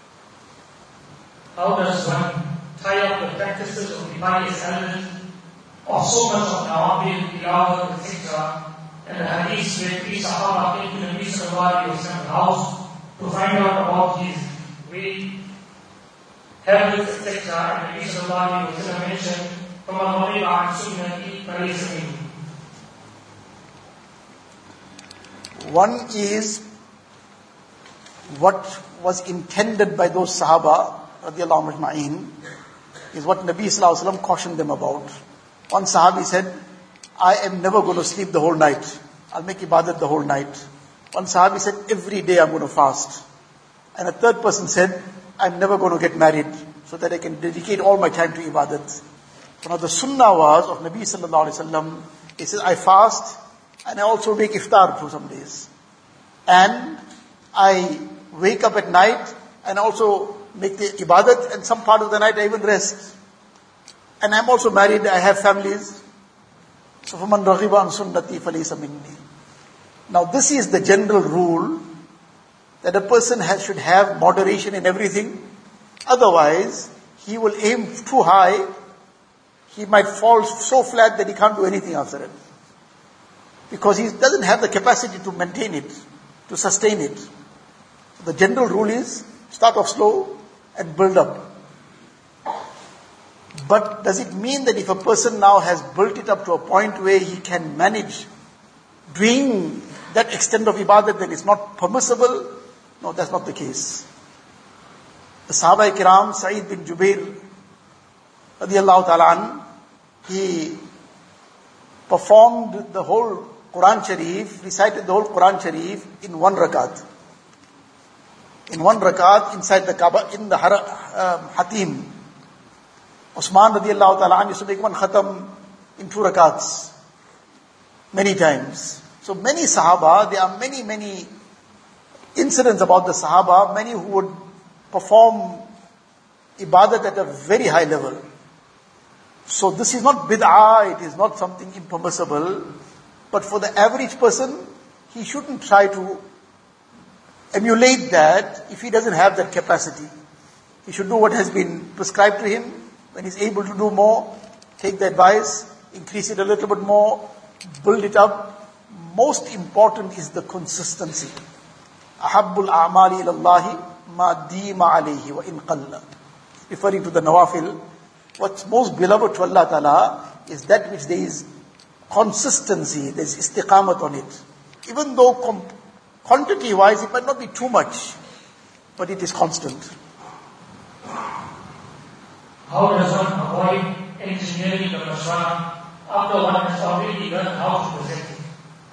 How does one tie up the practices of the pious elders, or so much of Nawafil, Tilawat, etc., and the hadiths where three Sahaba came to the Nabi Sallallahu Alaihi Wasallam's house to find out about his way, habits, etc. And Nabi sallallahu alayhi wa sallam mentioned, فَمَنْ رَغِبَ عَنْ سُنَّتِي فَلَيْسَ مِنِّي. One is what was intended by those Sahaba, radiallahu ajma'in, is what Nabi sallallahu alayhi wa sallam cautioned them about. One Sahabi said, I am never going to sleep the whole night. I'll make ibadat the whole night. One Sahabi said, every day I'm going to fast. And a third person said, I'm never going to get married so that I can dedicate all my time to ibadat. So now the sunnah was of Nabi sallallahu alayhi wa sallam, he says, I fast and I also make iftar for some days. And I wake up at night and also make the ibadat, and some part of the night I even rest. And I'm also married, I have families. So فَمَنْ رَغِبَ عَنْ سُنَّتِي فَلَيْسَ مِنِّي. Now this is the general rule, that a person should have moderation in everything. Otherwise, he will aim too high. He might fall so flat that he can't do anything after it. Because he doesn't have the capacity to maintain it, to sustain it. The general rule is, start off slow and build up. But does it mean that if a person now has built it up to a point where he can manage doing that extent of ibadat, then it's not permissible? No, that's not the case. The Sahaba Kiram, Sa'id bin Jubair, radiyallahu ta'ala an, he performed the whole Quran Sharif, recited the whole Quran Sharif in one rakat. In one rakat inside the Kaaba, in the Hatim. Usman radiyallahu ta'ala an used to make one khatam in 2 rakats. Many times. So many Sahaba, there are many incidents about the Sahaba, many who would perform ibadat at a very high level. So this is not bid'ah, it is not something impermissible. But for the average person, he shouldn't try to emulate that if he doesn't have that capacity. He should do what has been prescribed to him. When he's able to do more, take the advice, increase it a little bit more, build it up. Most important is the consistency. Ahabbul a'mali ilallahi ma dima alayhi wa in qalla. Referring to the nawafil, what's most beloved to Allah Ta'ala is that which there is consistency, there's istiqamat on it. Even though quantity-wise it might not be too much, but it is constant. How does one avoid engineering the mashwara after one has already learned how to present it?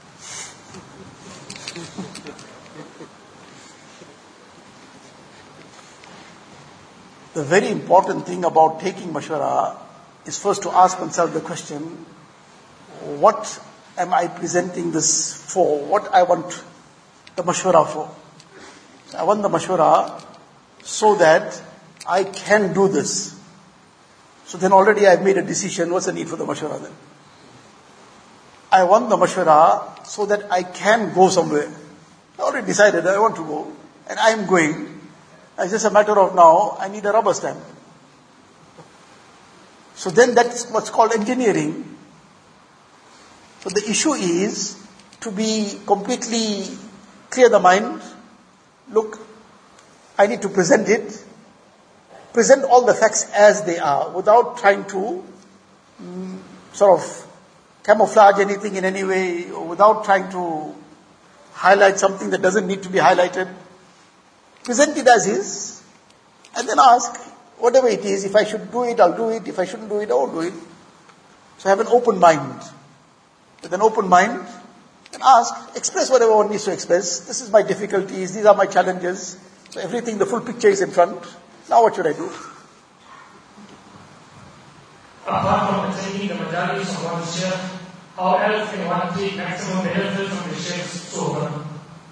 The very important thing about taking mashwara is first to ask oneself the question, what am I presenting this for? What I want the mashwara for? I want the mashwara so that I can do this. So then already I've made a decision, what's the need for the mashwara then? I want the mashwara so that I can go somewhere. I already decided I want to go, and I'm going. It's just a matter of now, I need a rubber stamp. So then that's what's called engineering. So the issue is to be completely clear the mind. Look, I need to present it. Present all the facts as they are without trying to sort of camouflage anything in any way, or without trying to highlight something that doesn't need to be highlighted. Present it as is, and then ask, whatever it is, if I should do it, I'll do it. If I shouldn't do it, I won't do it. So have an open mind. With an open mind, and ask, express whatever one needs to express. This is my difficulties, these are my challenges. So everything, the full picture is in front. Now what should I do? Apart from attending the majalis of one sheikh, how else can one take maximum benefit from the sheikh's sohbah?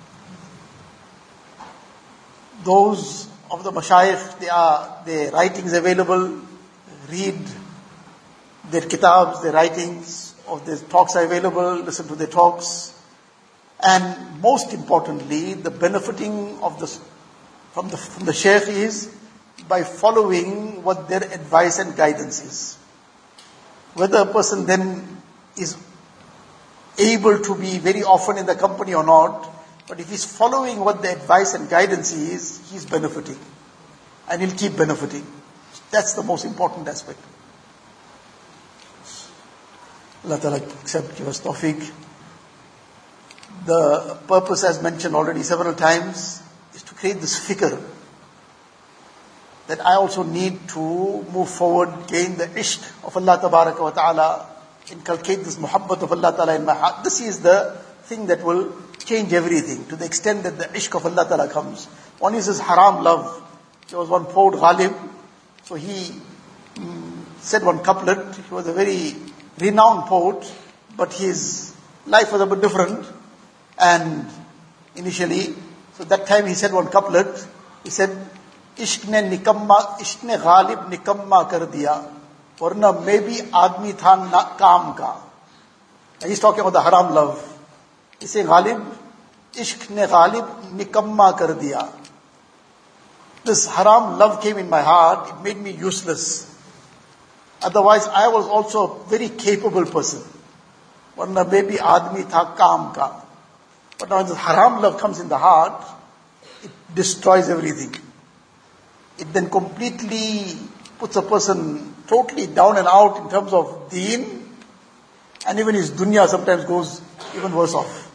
Those of the mashayikh, their writings available. Read their kitabs, their writings, or their talks are available. Listen to their talks. And most importantly, the benefiting of from the shaykh is by following what their advice and guidance is. Whether a person then is able to be very often in the company or not, But if he's following what the advice and guidance is, he's benefiting. And he'll keep benefiting. That's the most important aspect. Allah Ta'ala accept, give us tawfiq. The purpose, as mentioned already several times, is to create this fikr that I also need to move forward, gain the ishq of Allah Tabaraka wa Ta'ala, inculcate this muhabbat of Allah Ta'ala in my heart. This is the thing that will change everything, to the extent that the ishq of Allah Ta'ala comes. One is his haram love. There was one poet, Ghalib, so he said one couplet. He was a very renowned poet, but his life was a bit different. And initially, so that time he said one couplet. He said, "Ishq ne Ghalib nikamma kar diya, warna maybe aadmi tha na kaam ka." And he's talking about the haram love. He said, "Ghalib, ishq ne Ghalib nikamma kar diya." This haram love came in my heart. It made me useless. Otherwise, I was also a very capable person. Warna maybe aadmi tha kaam ka. But now when this haram love comes in the heart, it destroys everything. It then completely puts a person totally down and out in terms of deen, and even his dunya sometimes goes even worse off.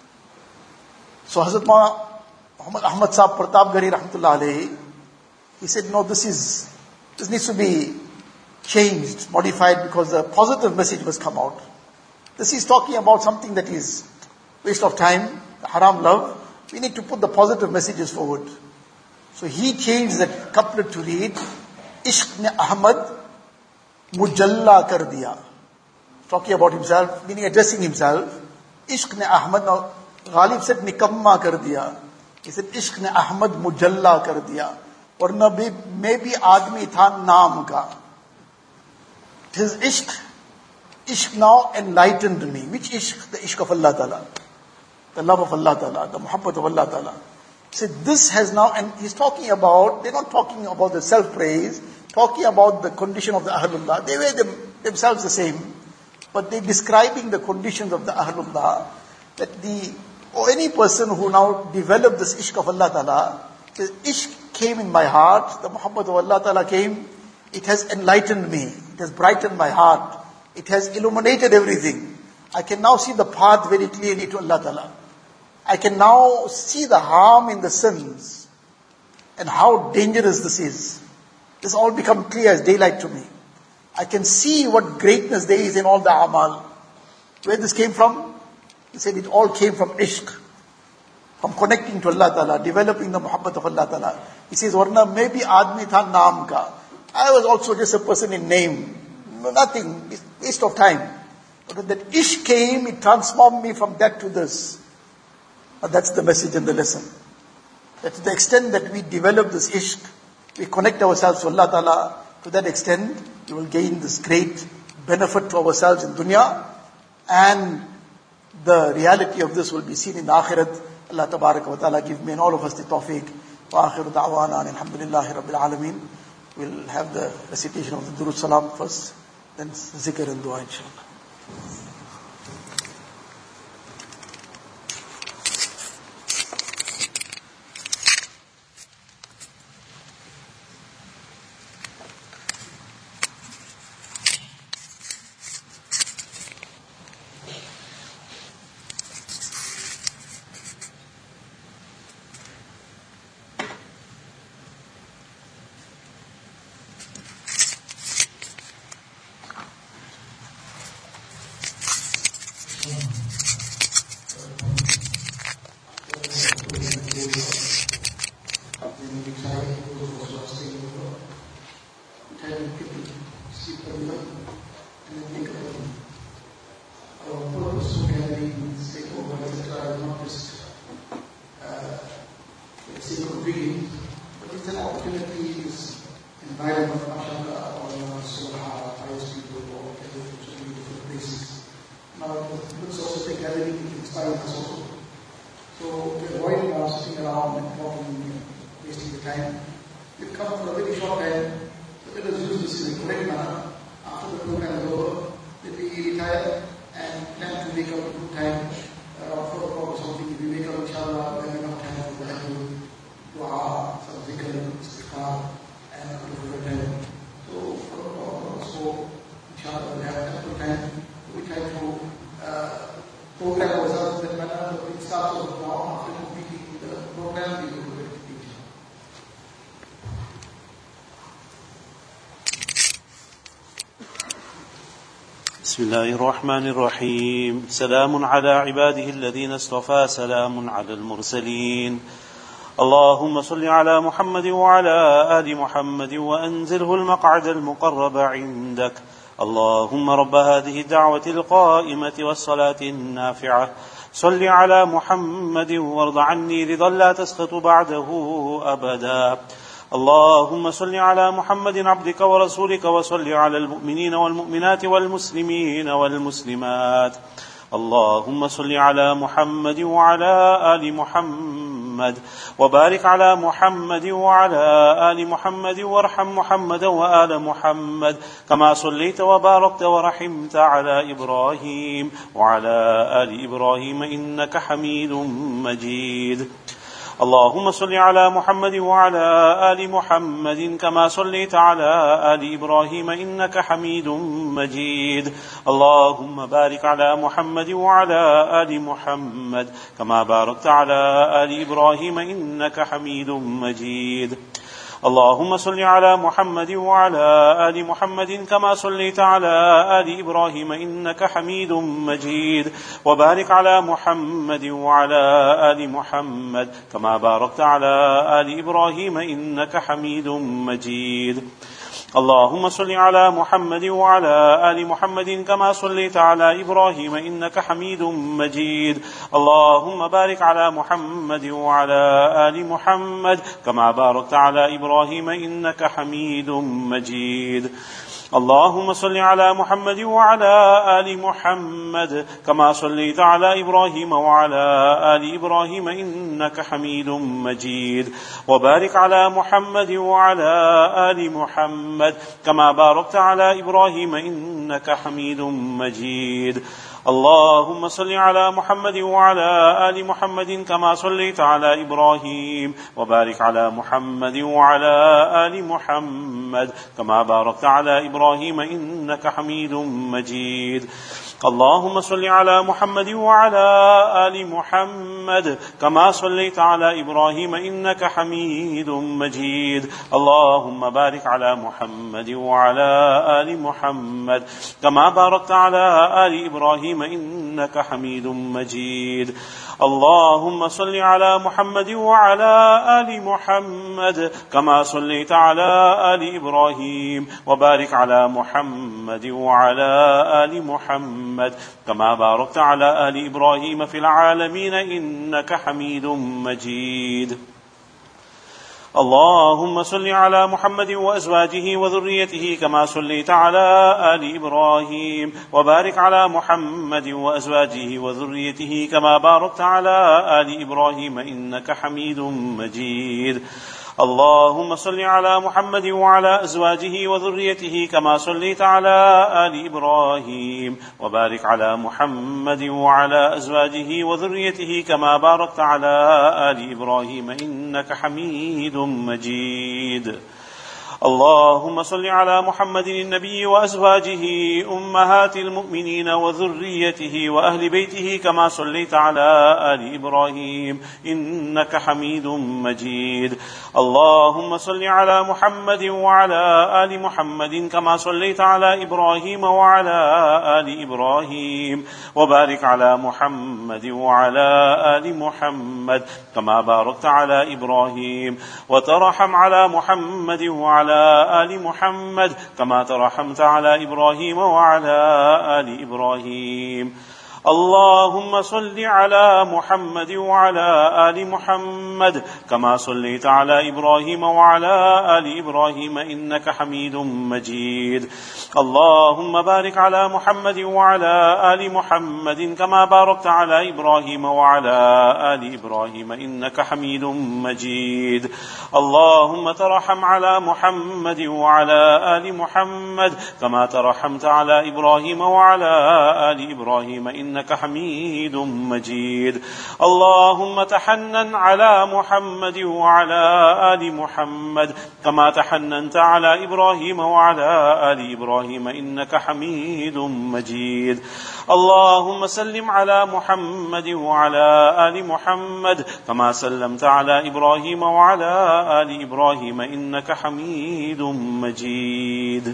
So Hazrat Muhammad Ahmad Sahib Pratapgarhi rahmatullah alayhi, he said, no, this needs to be changed, modified, because the positive message must come out. This is talking about something that is waste of time, the haram love. We need to put the positive messages forward. So he changed that couplet to read, Ishq ne Ahmad mujalla kar diya. Talking about himself, meaning addressing himself. Ishq ne Ahmad, now Ghalib said nikamma kar diya. He said, Ishq ne Ahmad mujalla kar diya. Warna maybe aadmi tha naam ka. His ishq now enlightened me. Which ishq? The ishq of Allah Ta'ala. The love of Allah Ta'ala, the muhabbat of Allah Ta'ala. He said, this has now, and he's talking about, they're not talking about the self-praise, talking about the condition of the Ahlullah. They were themselves the same, but they're describing the conditions of the Ahlullah, that any person who now developed this ishq of Allah Ta'ala, his ishq came in my heart, the muhabbat of Allah Ta'ala came, it has enlightened me, it has brightened my heart, it has illuminated everything. I can now see the path very clearly to Allah Ta'ala. I can now see the harm in the sins and how dangerous this is. This all become clear as daylight to me. I can see what greatness there is in all the amal. Where this came from? He said it all came from ishq, from connecting to Allah Ta'ala, developing the muhabbat of Allah Ta'ala. He says, Warna maybe aadmi tha naam ka. I was also just a person in name. Nothing, waste of time. But when that ishq came, it transformed me from that to this. And that's the message and the lesson. That to the extent that we develop this ishq, we connect ourselves to Allah Ta'ala, to that extent, we will gain this great benefit to ourselves in dunya, and the reality of this will be seen in the akhirat. Allah Tabaraka wa Ta'ala give me and all of us the tawfiq. Wa akhiru da'wana alhamdulillahi rabbil alameen. We'll have the recitation of the Durud Salam first, then zikr and dua inshallah. Retire and plan to make up a good time around 4 o'clock or something if we wake up, inshallah, we have enough time for the dua, some zikr, istighfar, and a little bit of time. So, inshallah, we have a couple of time. We try to program ourselves in that manner. We start with dua after completing the program. We will do it. بسم الله الرحمن الرحيم. سلام على عباده الذين اصطفى، سلام على المرسلين. اللهم صل على محمد وعلى آل محمد وأنزله المقعد المقرب عندك. اللهم رب هذه الدعوة القائمة والصلاة النافعة، صل على محمد وارض عني رضا لا تسخط بعده أبدا. اللهم صل على محمد عبدك ورسولك، وصل على المؤمنين والمؤمنات والمسلمين والمسلمات. اللهم صل على محمد وعلى آل محمد، وبارك على محمد وعلى آل محمد، وارحم محمدا وآل محمد كما صليت وباركت ورحمت على إبراهيم وعلى آل إبراهيم إنك حميد مجيد. اللهم صل على محمد وعلى آل محمد كما صليت على آل إبراهيم إنك حميد مجيد. اللهم بارك على محمد وعلى آل محمد كما باركت على آل إبراهيم إنك حميد مجيد. اللهم صل على محمد وعلى آل محمد كما صليت على آل إبراهيم إنك حميد مجيد. وبارك على محمد وعلى آل محمد كما باركت على آل إبراهيم إنك حميد مجيد. اللهم صل على محمد وعلى آل محمد كما صليت على إبراهيم إنك حميد مجيد. اللهم بارك على محمد وعلى آل محمد كما باركت على إبراهيم إنك حميد مجيد. اللهم صل على محمد وعلى آل محمد كما صليت على إبراهيم وعلى آل إبراهيم إنك حميد مجيد. وبارك على محمد وعلى آل محمد كما باركت على إبراهيم إنك حميد مجيد. اللهم صل على محمد وعلى آل محمد كما صليت على إبراهيم، وبارك على محمد وعلى آل محمد كما باركت على إبراهيم إنك حميد مجيد. اللهم صل على محمد وعلى آل محمد كما صليت على إبراهيم إنك حميد مجيد. اللهم بارك على محمد وعلى آل محمد كما باركت على آل إبراهيم إنك حميد مجيد. اللهم صل على محمد وعلى آل محمد كما صليت على آل إبراهيم، وبارك على محمد وعلى آل محمد كما باركت على آل إبراهيم في العالمين إنك حميد مجيد. اللهم صل على محمد وأزواجه وذريته كما صليت على آل إبراهيم، وبارك على محمد وأزواجه وذريته كما باركت على آل إبراهيم إنك حميد مجيد. اللهم صل على محمد وعلى أزواجه وذريته كما صليت على آل إبراهيم، وبارك على محمد وعلى أزواجه وذريته كما باركت على آل إبراهيم إنك حميد مجيد. اللهم صل على محمد النبي وأزواجه أمهات المؤمنين وذريته وأهل بيته كما صليت على آل إبراهيم إنك حميد مجيد. اللهم صل على محمد وعلى آل محمد كما صليت على إبراهيم وعلى آل إبراهيم، وبارك على محمد وعلى آل محمد كما باركت على إبراهيم، وترحم على محمد وعلى آل محمد كما ترحمت على إبراهيم وعلى آل إبراهيم. اللهم صل على محمد وعلى آل محمد كما صليت على إبراهيم وعلى آل إبراهيم إنك حميد مجيد. اللهم بارك على محمد وعلى آل محمد كما باركت على إبراهيم وعلى آل إبراهيم إنك حميد مجيد. اللهم ترحم على محمد وعلى آل محمد كما ترحمت على إبراهيم وعلى آل إبراهيم إنك إنك حميد مجيد. اللهم تحنن على محمد وعلى آل محمد كما تحننت على إبراهيم وعلى آل إبراهيم إنك حميد مجيد. اللهم سلم على محمد وعلى آل محمد كما سلمت على إبراهيم وعلى آل إبراهيم إنك حميد مجيد.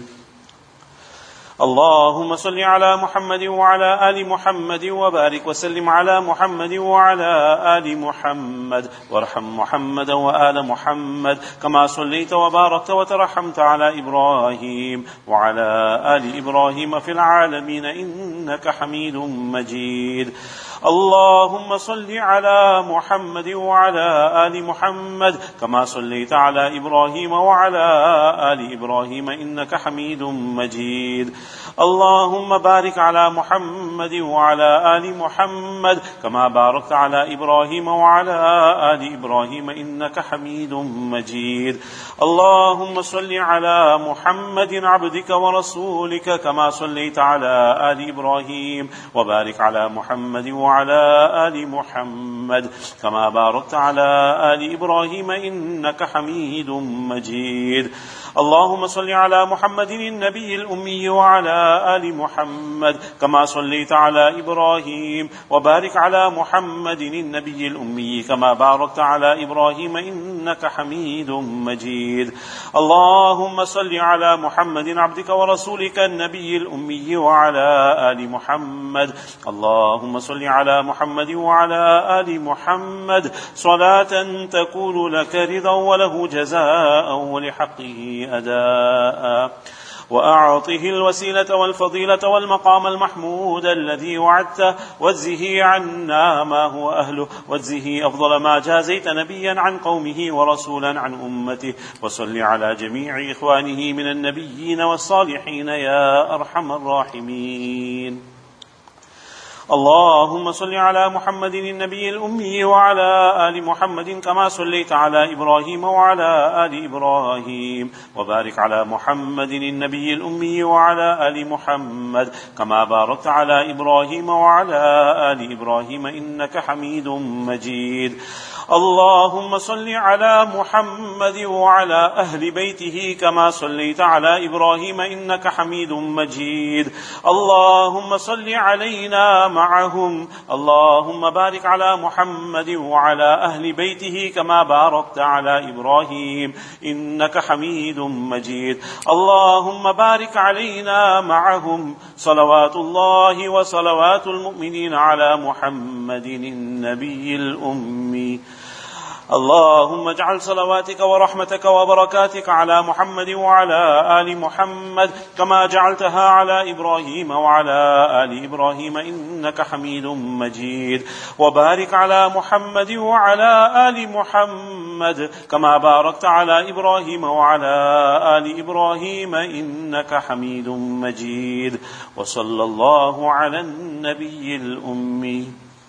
اللهم صل على محمد وعلى آل محمد وبارك وسلم على محمد وعلى آل محمد وارحم محمدا وآل محمد كما صليت وباركت وترحمت على إبراهيم وعلى آل إبراهيم في العالمين إنك حميد مجيد. اللهم صل على محمد وعلى آل محمد كما صليت على إبراهيم وعلى آل إبراهيم إنك حميد مجيد. اللهم بارك على محمد وعلى آل محمد كما باركت على إبراهيم وعلى آل إبراهيم إنك حميد مجيد. اللهم صل على محمد عبدك ورسولك كما صليت على آل إبراهيم وبارك على محمد وعلى آل محمد كما باركت على آل إبراهيم إنك حميد مجيد. اللهم صل على محمد النبي الأمي وعلى آل محمد كما صليت على إبراهيم وبارك على محمد النبي الأمي كما باركت على إبراهيم إنك حميد مجيد. اللهم صل على محمد عبدك ورسولك النبي الأمي وعلى آل محمد. اللهم صل على محمد وعلى آل محمد صلاة تكون لك رضا وله جزاء ولحقه أداء. وأعطه الوسيلة والفضيلة والمقام المحمود الذي وعدته واجزه عنا ما هو أهله واجزه أفضل ما جازيت نبيا عن قومه ورسولا عن أمته. وصل على جميع إخوانه من النبيين والصالحين يا أرحم الراحمين. اللهم صل على محمد النبي الأمي وعلى آل محمد كما صليت على إبراهيم وعلى آل إبراهيم وبارك على محمد النبي الأمي وعلى آل محمد كما باركت على إبراهيم وعلى آل إبراهيم إنك حميد مجيد. اللهم صل على محمد وعلى أهل بيته كما صليت على إبراهيم إنك حميد مجيد. اللهم صل علينا معهم. اللهم بارك على محمد وعلى أهل بيته كما باركت على إبراهيم إنك حميد مجيد. اللهم بارك علينا معهم. صلوات الله وصلوات المؤمنين على محمد النبي الأمي. اللهم اجعل صلواتك ورحمتك وبركاتك على محمد وعلى آل محمد كما جعلتها على إبراهيم وعلى آل إبراهيم إنك حميد مجيد. وبارك على محمد وعلى آل محمد كما باركت على إبراهيم وعلى آل إبراهيم إنك حميد مجيد. وصلى الله على النبي الأمي.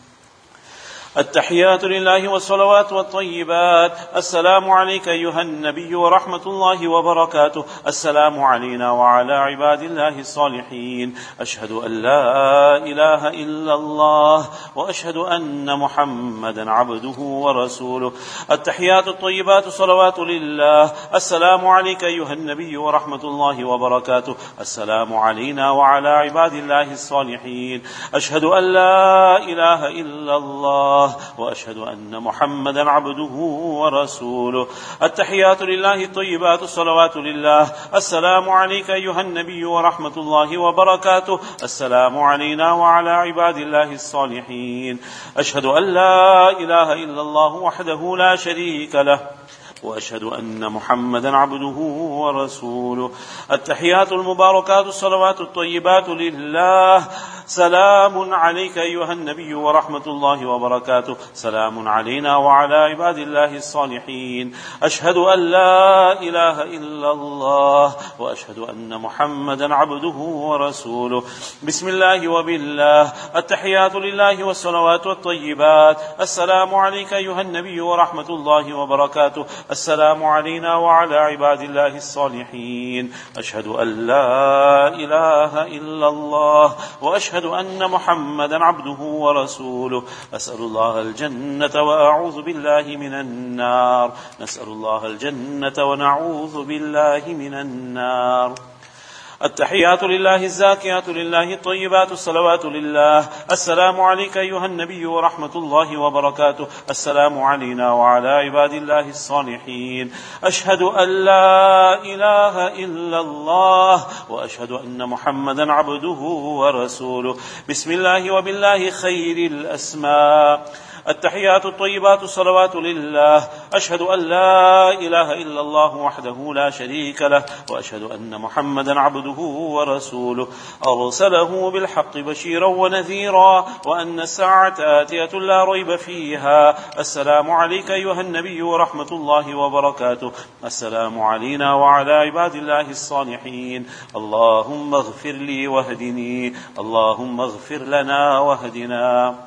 التحيات لله والصلوات والطيبات. السلام عليك أيها النبي ورحمة الله وبركاته. السلام علينا وعلى عباد الله الصالحين. أشهد أن لا إله إلا الله وأشهد أن محمدا عبده ورسوله. التحيات الطيبات الصلوات لله. السلام عليك أيها النبي ورحمة الله وبركاته. السلام علينا وعلى عباد الله الصالحين. أشهد أن لا إله إلا الله وأشهد أن محمدا عبده ورسوله. التحيات لله الطيبات الصلوات لله. السلام عليك أيها النبي ورحمة الله وبركاته. السلام علينا وعلى عباد الله الصالحين. أشهد أن لا إله إلا الله وحده لا شريك له وأشهد أن محمدا عبده ورسوله. التحيات المباركات الصلوات الطيبات لله. سلام عليك أيها النبي ورحمة الله وبركاته. سلام علينا وعلى عباد الله الصالحين. أشهد أن لا إله إلا الله وأشهد أن محمدا عبده ورسوله. بسم الله وبالله. التحيات لله والصلوات والطيبات. السلام عليك أيها النبي ورحمة الله وبركاته. السلام علينا وعلى عباد الله الصالحين. أشهد أن لا إله إلا الله وأشهد وأشهد أن محمدا عبده ورسوله. أسأل الله الجنة وأعوذ بالله من النار. نسأل الله الجنة ونعوذ بالله من النار. التحيات لله الزاكيات لله الطيبات الصلوات لله. السلام عليك أيها النبي ورحمة الله وبركاته. السلام علينا وعلى عباد الله الصالحين. أشهد أن لا إله إلا الله وأشهد أن محمدا عبده ورسوله. بسم الله وبالله خير الأسماء. التحيات الطيبات الصلوات لله. أشهد أن لا إله إلا الله وحده لا شريك له وأشهد أن محمدا عبده ورسوله. أرسله بالحق بشيرا ونذيرا وأن الساعة آتية لا ريب فيها. السلام عليك أيها النبي ورحمة الله وبركاته. السلام علينا وعلى عباد الله الصالحين. اللهم اغفر لي واهدني. اللهم اغفر لنا واهدنا.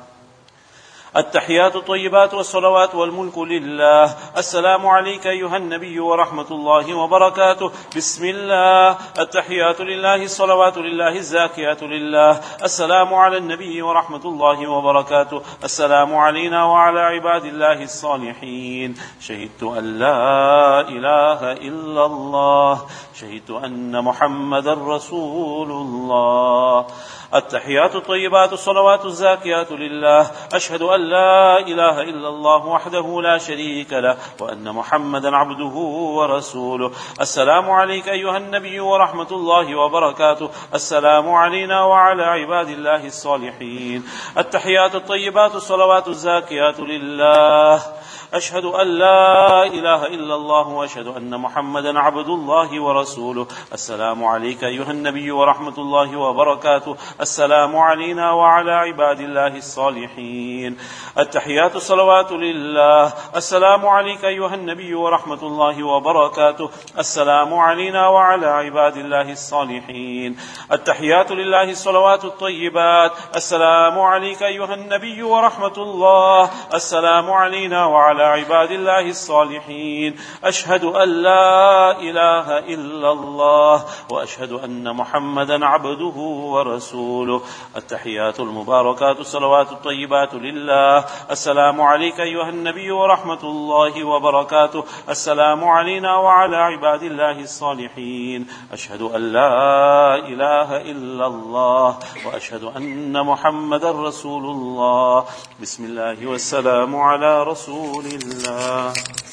التحيات الطيبات والصلوات والملك لله. السلام عليك أيها النبي ورحمة الله وبركاته. بسم الله. التحيات لله الصلوات لله الزاكيات لله. السلام على النبي ورحمة الله وبركاته. السلام علينا وعلى عباد الله الصالحين. شهدت أن لا إله إلا الله. شهدت أن محمدا رسول الله. التحيات الطيبات الصلوات الزاكيات لله. أشهد أن لا إله إلا الله وحده لا شريك له وأن محمدا عبده ورسوله. السلام عليك أيها النبي ورحمة الله وبركاته. السلام علينا وعلى عباد الله الصالحين. التحيات الطيبات الصلوات الزاكيات لله. أشهد أن لا إله إلا الله وأشهد أن محمدا عبد الله ورسوله. السلام عليك أيها النبي ورحمة الله وبركاته. السلام علينا وعلى عباد الله الصالحين. التحيات الصلوات لله. السلام عليك أيها النبي ورحمة الله وبركاته. السلام علينا وعلى عباد الله الصالحين. التحيات لله الصلوات الطيبات. السلام عليك أيها النبي ورحمة الله. السلام علينا وعلى عباد الله الصالحين. أشهد أن لا إله إلا الله وأشهد أن محمدا عبده ورسوله. التحيات المباركات الصلوات الطيبات لله. السلام عليك أيها النبي ورحمة الله وبركاته. السلام علينا وعلى عباد الله الصالحين. أشهد أن لا إله إلا الله وأشهد أن محمدا رسول الله. بسم الله والسلام على رسول الله.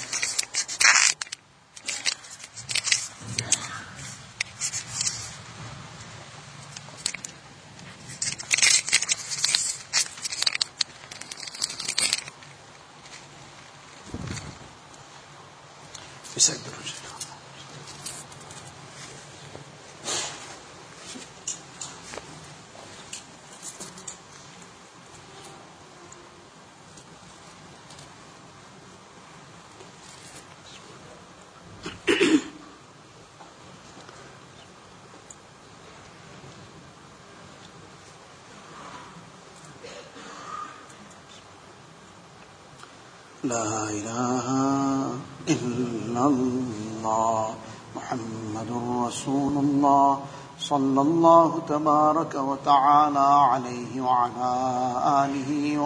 لا إله إلا الله محمد رسول الله صلى الله تبارك وتعالى عليه وعلى آله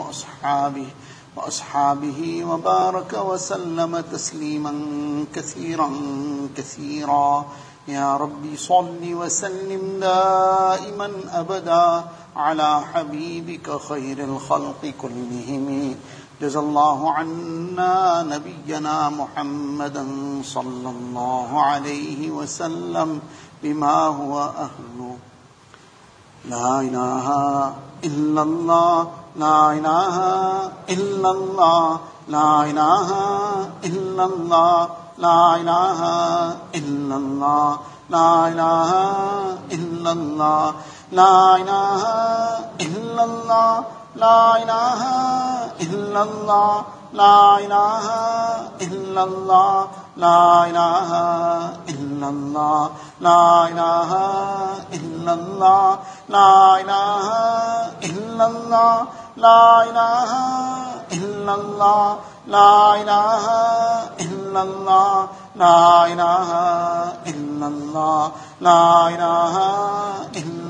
وأصحابه وبارك وسلم تسليما كثيرا كثيرا. يا ربي صل وسلم دائما أبدا على حبيبك خير الخلق كلهم. جزى الله عنا نبينا محمدا صلى الله عليه وسلم بما هو أهله. لا إله إلا الله لا إله إلا الله لا إله إلا الله لا إله إلا الله لا إله إلا الله لا إله إلا الله لا إله إلا الله لا إله إلا الله لا إله إلا الله لا إله إلا الله لا إله إلا الله لا إله إلا الله لا إله إلا الله لا إله إلا الله لا إله إلا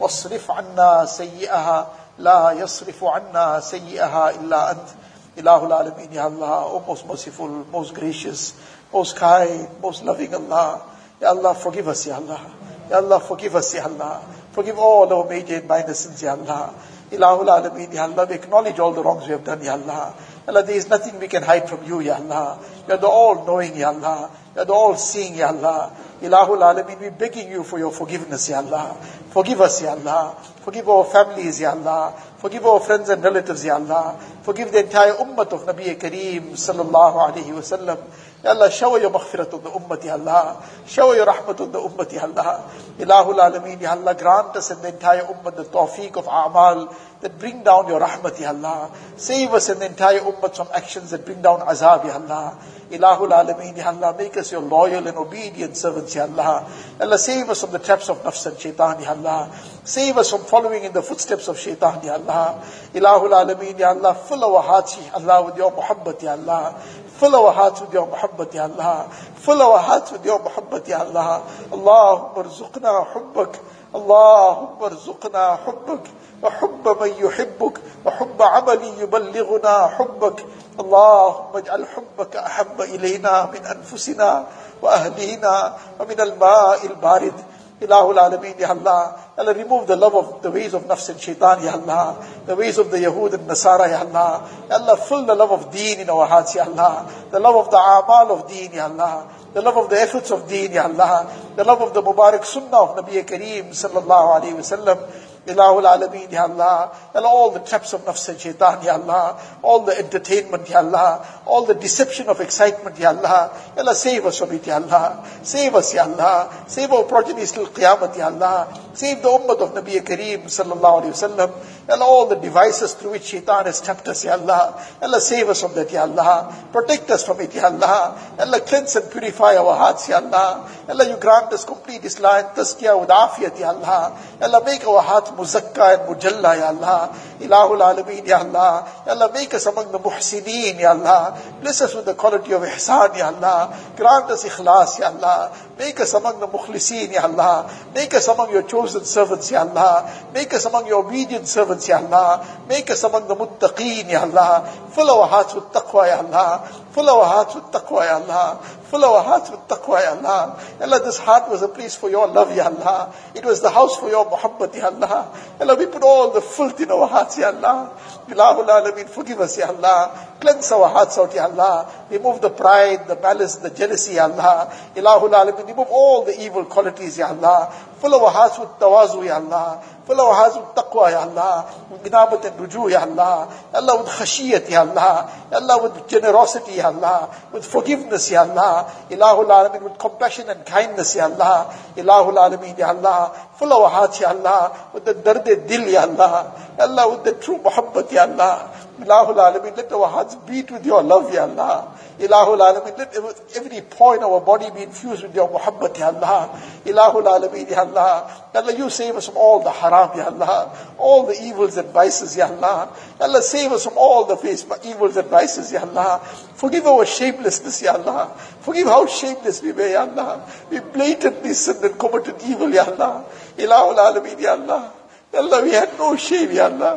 واصرف عنا سيئها لا يصرف عنا سيئها إلا أنت. Ilahul Alameen, Ya Allah, O most merciful, most gracious, most kind, most loving Allah. Ya Allah, forgive us, Ya Allah. Ya Allah, forgive us, Ya Allah. Forgive all our major and minor sins, Ya Allah. Ilahul Alameen, Ya Allah, we acknowledge all the wrongs we have done, Ya Allah. Allah, there is nothing we can hide from you, Ya Allah. You are the all-knowing, Ya Allah. You are the all-seeing, Ya Allah. Ilahul Alameen, we are begging you for your forgiveness, Ya Allah. Forgive us, Ya Allah. Forgive our families, Ya Allah. Forgive our friends and relatives, Ya Allah. Forgive the entire ummah of Nabi Kareem sallallahu alayhi wa sallam. Ya Allah, shower your maghfirat on the ummah, Ya Allah. Shower your rahmat on the ummah, Ya Allah. Ilahul Alameen, Ya Allah, grant us and the entire ummah the tawfiq of a'mal that bring down your rahmat, Ya Allah. Save us and the entire ummah from actions that bring down azab, Ya Allah. Ilahul Alameen, Ya Allah, make us your loyal and obedient servants, Ya Allah. Allah, save us from the traps of nafs and shaitan, Ya Allah. Save us from following in the footsteps of shaitan, Ya Allah. Ilahul Alameen, Ya Allah, fill our hearts, Ya Allah, with your muhabbat, Ya Allah. Fill our hearts with your muhabbat, Ya Allah. Fill our hearts with your muhabbat, Ya Allah. Allahumma arzuqna hubbak. Allahumma arzuqna hubbak. وحب من يحبك وحب عمل يبلغنا حبك. اللهم اجعل حبك أحب إلينا من أنفسنا وأهلينا ومن الماء البارد. Ilahul Alameen, Ya Allah. Allah, remove the love of the ways of nafs and shaitan, Ya Allah. The ways of the Yahud and Nasara, Ya Allah. Ya Allah, fill the love of deen in our hearts, Ya Allah. The love of the amal of deen, Ya Allah. The love of the efforts of deen, Ya Allah. The love of the Mubarak Sunnah of Nabi Kareem sallallahu alayhi wa sallam. Ilahul Alameen, Ya Allah. Allah, all the traps of nafs and shaitan, Ya Allah. All the entertainment, Ya Allah. All the deception of excitement, Ya Allah. Ya Allah, save us from it, Ya Allah. Save us, Ya Allah. Save our progeny till Qiyamah, Ya Allah. Save the ummah of Nabi Kareem sallallahu alayhi wa sallam. Allah, all the devices through which shaitan has trapped us, Ya Allah. Allah, save us from that, Ya Allah. Protect us from it, Ya Allah. Allah, cleanse and purify our hearts, Ya Allah. Allah, you grant us complete Islam and tazkiyah with afiyat, Ya Allah. Allah, make our hearts muzakka and mujalla, Ya Allah. Ilahul Alameen, Ya Allah. Ya Allah, make us among the muhsineen, Ya Allah. Bless us with the quality of ihsan, Ya Allah. Grant us ikhlas, Ya Allah. Make us among the mukhliseen, Ya Allah. Make us among your chosen servants, Ya Allah. Make us among your obedient servants, Ya Allah. Make us among the muttaqeen, Ya Allah. Fill our hearts with taqwa, Ya Allah. Fill our hearts with taqwa, Ya Allah. Fill our hearts with taqwa, Ya Allah. Allah, this heart was a place for your love, Ya Allah. It was the house for your muhabbat, Ya Allah. Allah, we put all the filth in our hearts, Ya Allah. Ilahul Alameen, forgive us, Ya Allah. Cleanse our hearts out, Ya Allah. Remove the pride, the malice, the jealousy, Ya Allah. Ilahul Alameen, remove all the evil qualities, Ya Allah. Fill our hearts with tawazu, Ya Allah. Fill our hearts with taqwa, Ya Allah. With inabat and ruju, Ya Allah. Allah, with khashiyat, Ya Allah. Allah, with generosity, Ya Allah. With forgiveness, Ya Allah. Ilahul Alameen, with compassion and kindness, Ya Allah. Ilahul Alameen, Ya Allah. Fill our hearts, Ya Allah. With the dil, Ya Allah. Allah, with the true muhabbat, Ya Allah. Ilahul Alameen, let our hearts beat with your love, Ya Allah. Ilahul Alameen, let every point of our body be infused with your muhabbat, Ya Allah. Ilahul Alameen, Ya Allah. Allah, you save us from all the haram, Ya Allah. All the evils and vices, Ya Allah. Allah, save us from all the evils and vices, Ya Allah. Forgive our shamelessness, Ya Allah. Forgive how shameless we were, Ya Allah. We blatantly sinned and committed evil, Ya Allah. Ilahul Alameen, Ya Allah. Ya Allah, we had no shame, Ya Allah.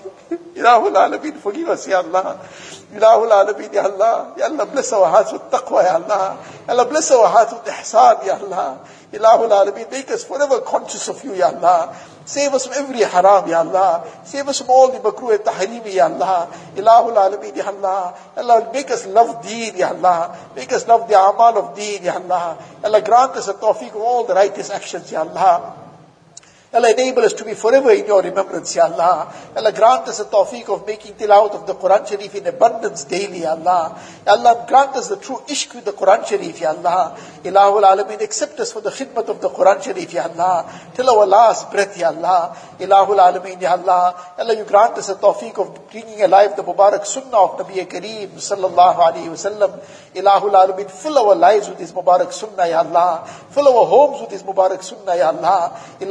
Ilahul Alameen, forgive us, Ya Allah. Ilahul Alameen, Ya Allah. Ya Allah, bless our hearts with taqwa, Ya Allah. Ya Allah, bless our hearts with ihsan, Ya Allah. Ilahul Alameen, make us forever conscious of you, Ya Allah. Save us from every haram, Ya Allah. Save us from all the makruh and tahrimi, Ya Allah. Ilahul Alameen, Ya Allah. Allah, make us love deen, Ya Allah. Make us love the amal of deen, Ya Allah. Allah, grant us a tawfiq of all the righteous actions, Ya Allah. Allah, enable us to be forever in your remembrance, Ya Allah. Allah, grant us the tawfiq of making tilawat of the Quran Sharif in abundance daily, Ya Allah. Ya Allah, grant us the true ishq with the Quran Sharif, Ya Allah. Ilahul Alameen, accept us for the khidmat of the Quran Sharif, Ya Allah. Till our last breath, Ya Allah. Ilahul Alameen, Ya Allah. Allah, you grant us the tawfiq of bringing alive the Mubarak Sunnah of Nabi Kareem sallallahu alayhi wa sallam. Ilahul Alameen, fill our lives with His Mubarak Sunnah, Ya Allah. Fill our homes with His Mubarak Sunnah, Ya Allah. Ilahul Alameen,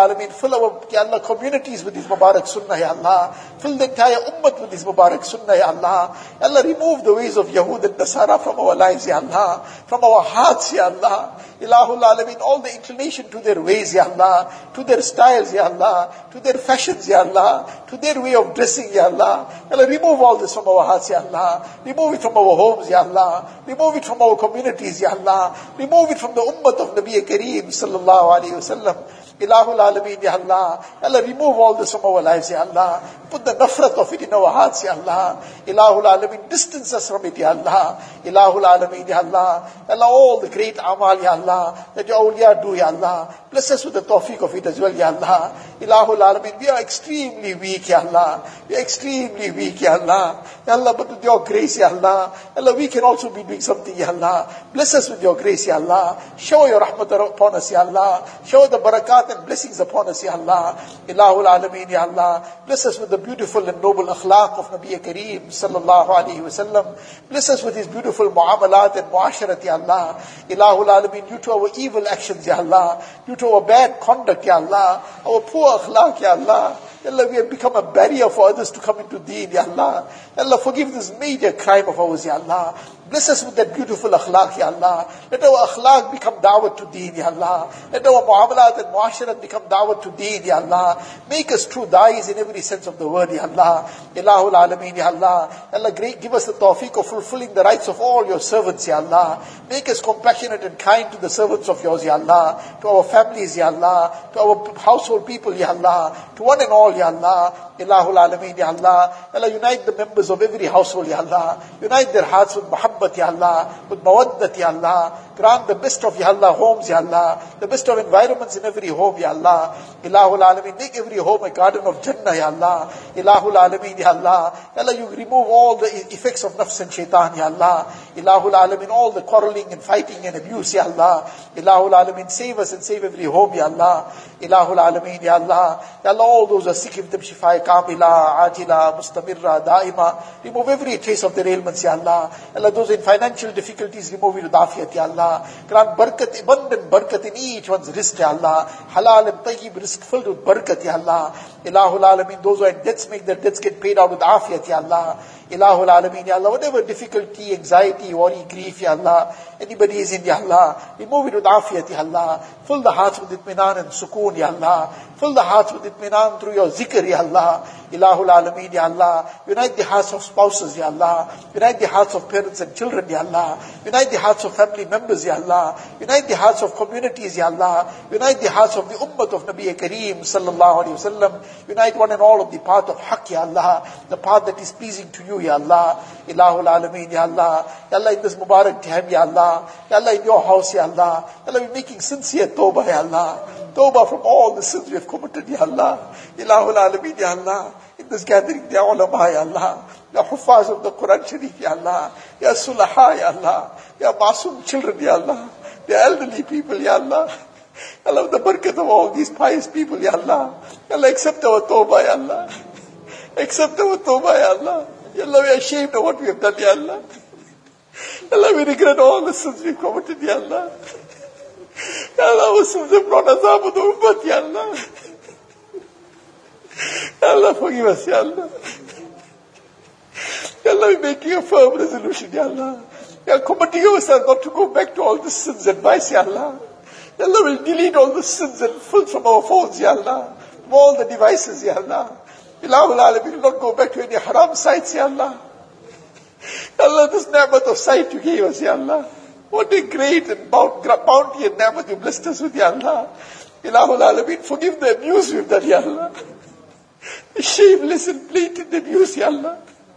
Alameen, fill our, Ya Allah, communities with this Mubarak Sunnah, Ya Allah. Fill the entire Ummah with this Mubarak Sunnah, Ya Allah. Ya Allah, remove the ways of Yahud and Nasara from our lives, Ya Allah. From our hearts, Ya Allah. Ilahul Alameen, all the inclination to their ways, Ya Allah. To their styles, Ya Allah. To their fashions, Ya Allah. To their way of dressing, Ya Allah. Ya Allah, remove all this from our hearts, Ya Allah. Remove it from our homes, Ya Allah. Remove it from our communities, Ya Allah. Remove it from the Ummah of Nabi Kareem, Sallallahu Alaihi Wasallam. Ilahul Alameen, Ya Allah. Ya Allah, remove all this from our lives, Ya Allah. Put the nafrat of it in our hearts, Ya Allah. Ilahul Alameen, distance us from it, Ya Allah. Ilahul Alameen, Ya Allah. Ya Allah, all the great amal, Ya Allah, that your awliya do, Ya Allah. Bless us with the tawfiq of it as well, Ya Allah. Ilahul Alameen, we are extremely weak, Ya Allah. We are extremely weak, Ya Allah. Ya Allah, but with your grace, Ya Allah. Ya Allah, we can also be doing something, Ya Allah. Bless us with your grace, Ya Allah. Shower your rahmat upon us, Ya Allah. Shower the barakat and blessings upon us, Ya Allah. Ilahul Alameen, Ya Allah. Bless us with the beautiful and noble akhlaq of Nabi Kareem, Sallallahu Alaihi Wasallam. Bless us with his beautiful muamalat and muasharat, Ya Allah. Ilahul Alameen, due to our evil actions, Ya Allah, due to our bad conduct, Ya Allah, our poor akhlaq, Ya Allah, Ya Allah, we have become a barrier for others to come into deen, Ya Allah. Ya Allah, forgive this major crime of ours, Ya Allah. Bless us with that beautiful akhlaq, Ya Allah. Let our akhlaq become da'wat to deen, Ya Allah. Let our muamalat and muasharat become da'wat to deen, Ya Allah. Make us true da'is in every sense of the word, Ya Allah. Ilahul Alameen, Ya Allah. Ya Allah, give us the tawfiq of fulfilling the rights of all your servants, Ya Allah. Make us compassionate and kind to the servants of yours, Ya Allah. To our families, Ya Allah. To our household people, Ya Allah. To one and all, Ya Allah. Ilahul Alameen, Ya Allah. Ya Allah, unite the members of every household, Ya Allah. Unite their hearts with muhabbat, Ya Allah. With mawaddat, Ya Allah. Grant the best of, Ya Allah, homes, Ya Allah. The best of environments in every home, Ya Allah. Ilahul Alameen, make every home a garden of Jannah, Ya Allah. Ilahul Alameen, Ya Allah. Ya Allah, you remove all the effects of nafs and shaitan, Ya Allah. Ilahul Alameen, all the quarreling and fighting and abuse, Ya Allah. Ilahul Alameen, save us and save every home, Ya Allah. Ilahul Alameen, Ya Allah. Ya Allah, all those who are sick, give them shifa kamila, ajila, mustamirra, daima. Remove every trace of their ailments, Ya Allah. Allah, those in financial difficulties, remove it with afiyat, Ya Allah. Grant barakat, abundant barakat in each one's rizq, Ya Allah. Halal and tayyib rizq filled with barakat, Ya Allah. Ilahul Alameen, those who are in debts, make their debts get paid out with afiyat, Ya Allah. Ilahul Alameen, Ya Allah, whatever difficulty, anxiety, worry, grief, Ya Allah, anybody is in, Ya Allah, remove it with afiyat, Ya Allah. Fill the hearts with itminan and sukoon, Ya Allah. Fill the hearts with itminan through your zikr, Ya Allah. Ilahul Alameen, Ya Allah. Unite the hearts of spouses, Ya Allah. Unite the hearts of parents and children, Ya Allah. Unite the hearts of family members, Ya Allah. Unite the hearts of communities, Ya Allah. Unite the hearts of the ummah of Nabi Kareem, Sallallahu Alaihi Wasallam. Unite one and all of the path of haqq, Ya Allah. The path that is pleasing to you, Ya Allah. Ilahul Alameen, Ya Allah. Ya Allah, in this Mubarak time, Ya Allah. Ya Allah, in your house, Ya Allah. Ya Allah, we're making sincere tawbah, Ya Allah. Tawbah from all the sins we have committed, Ya Allah. Ilahul Alameen, Ya Allah. In this gathering, Ya ulama, Ya Allah. Ya huffaz of the Quran Sharif, Ya Allah. Ya sulaha, Ya Allah. Ya masoom children, Ya Allah. The elderly people, Ya Allah. Ya Allah, the barakat of all these pious people, Ya Allah. Ya Allah, accept our tawbah, Ya Allah. Accept our tawbah, Ya Allah. Ya Allah, we are ashamed of what we have done, Ya Allah. Ya Allah, we regret all the sins we've committed, Ya Allah. Ya Allah, our sins have brought azab of the ummah, Ya Allah. Ya Allah, forgive us, Ya Allah. Ya Allah, we're making a firm resolution, Ya Allah. We are committing ourselves not to go back to all the sins and vice, Ya Allah. Ya Allah, we'll delete all the sins and filth from our phones, Ya Allah. From all the devices, Ya Allah. Ilahul Alameen, will not go back to any haram sites, Ya Allah. Ya Allah, this ni'mat of sight you gave us, Ya Allah. What a great and bounty and ni'mat you blessed us with, Ya Allah. Ilahul Alameen, forgive the abuse we've done, Ya Allah. The shameless and blatant abuse, Ya Allah.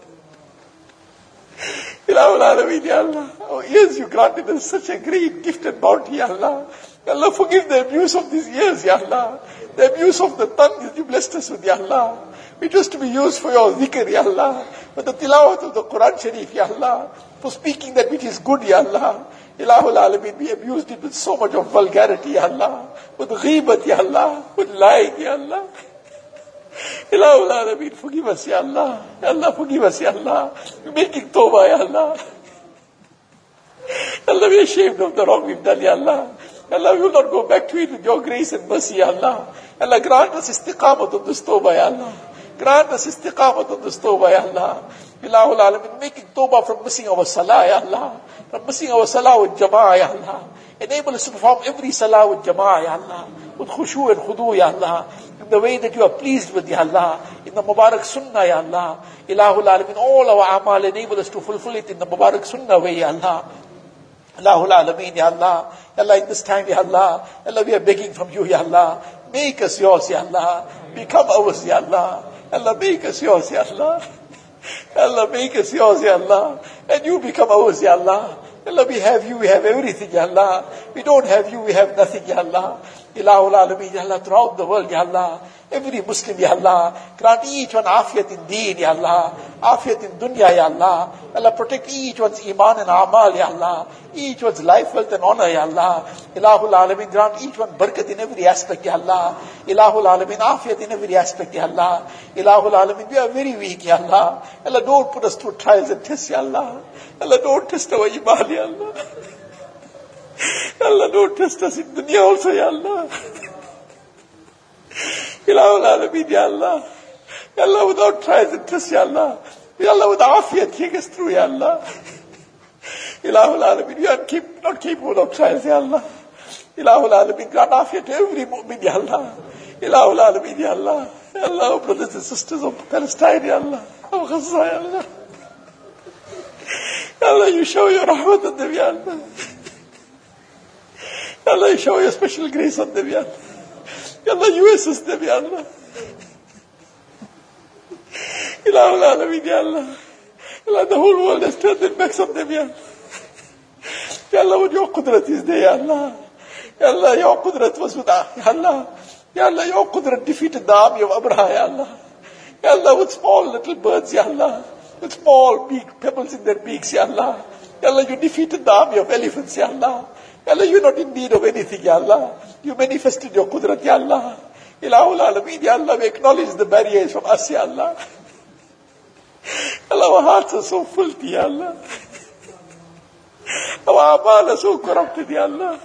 Ilahul Alameen, Ya Allah. Our ears you granted us such a great gift and bounty, Ya Allah. Ya Allah, forgive the abuse of these ears, Ya Allah. The abuse of the tongue that you blessed us with, Ya Allah. It was to be used for your zikr, Ya Allah. For the tilawat of the Quran Sharif, Ya Allah. For speaking that which is good, Ya Allah. Ilahul Alameen, we abused it with so much of vulgarity, Ya Allah. With ghibat, Ya Allah. With lying, Ya Allah. Ilahul Alameen, forgive us, Ya Allah. Ya Allah, forgive us, Ya Allah. We're making tawbah, Ya Allah. Ya Allah, we're ashamed of the wrong we've done, Ya Allah. Allah, we will not go back to it with your grace and mercy, Ya Allah. Allah, grant us istiqamat on this tawbah, Ya Allah. Grant us istiqamat on this tawbah, Ya Allah. Ilahul Alamin, making tawbah from missing our salah, Ya Allah. From missing our salah with jama'ah, Ya Allah. Enable us to perform every salah with jama'ah, Ya Allah. With khushu and khudu, Ya Allah. In the way that you are pleased with, Ya Allah. In the Mubarak Sunnah, Ya Allah. Ilahul Alamin, all our amal, enable us to fulfill it in the Mubarak Sunnah way, Ya Allah. Ilahul Alameen, Ya Allah. Ya Allah, in this time, Ya Allah. Ya Allah, we are begging from you, Ya Allah. Make us yours, Ya Allah. Become ours, Ya Allah. Ya Allah, make us yours, Ya Allah. Ya Allah, make us yours, Ya Allah. And you become ours, Ya Allah. Ya Allah, we have you, we have everything, Ya Allah. We don't have you, we have nothing, Ya Allah. Ilahul Alameen, Ya Allah, throughout the world, Ya Allah. Every Muslim, Ya Allah, grant each one afiyat in deen, Ya Allah, afiyat in dunya, Ya Allah. Allah, protect each one's iman and amal, Ya Allah. Each one's life, wealth and honor, Ya Allah. Ilahul Alameen, grant each one barakat in every aspect, Ya Allah. Ilahul Alameen, afiyat in every aspect, Ya Allah. Ilahul Alameen, we are very weak, Ya Allah. Allah, don't put us through trials and tests, Ya Allah. Allah, don't test our iman, Ya Allah. Allah, don't test us in dunya also, Ya Allah. Ilahul Alameen, Ya Allah. Ya Allah, without trials and tests, Ya Allah. Ya Allah, with afiyat, take us through, Ya Allah. Ilahul Alameen, we are not capable of trials, Ya Allah. Ilahul Alameen, grant afiyat to every mu'min, Ya Allah. Ilahul Alameen, Ya Allah. Ya Allah, our brothers and sisters of Palestine, Ya Allah. Of Gaza, Ya Allah. Ya Allah, you show your rahmat on them, Ya Allah. Ya Allah, you show your special grace on them, Ya Allah. Ya Allah, you assist them, Ya Allah. Ilahul Alameen, Ya Allah. Ya Allah, the whole world has turned their backs on them, Ya Allah. Ya Allah, when your qudrat is there, Ya Allah. Ya Allah, your qudrat was with Ya Allah. Ya Allah, your qudrat defeated the army of Abraha, Ya Allah. Ya Allah, with small little birds, Ya Allah. With small pebbles in their beaks, Ya Allah. Ya Allah, you defeated the army of elephants, Ya Allah. Ya Allah, you're not in need of anything, Ya Allah. You manifested your qudrat, Ya Allah. Ilahul Alameen, Ya Allah, we acknowledge the barriers from us, Ya Allah. Allah, our hearts are so filthy, Ya Allah. Our amal are so corrupted, Ya Allah.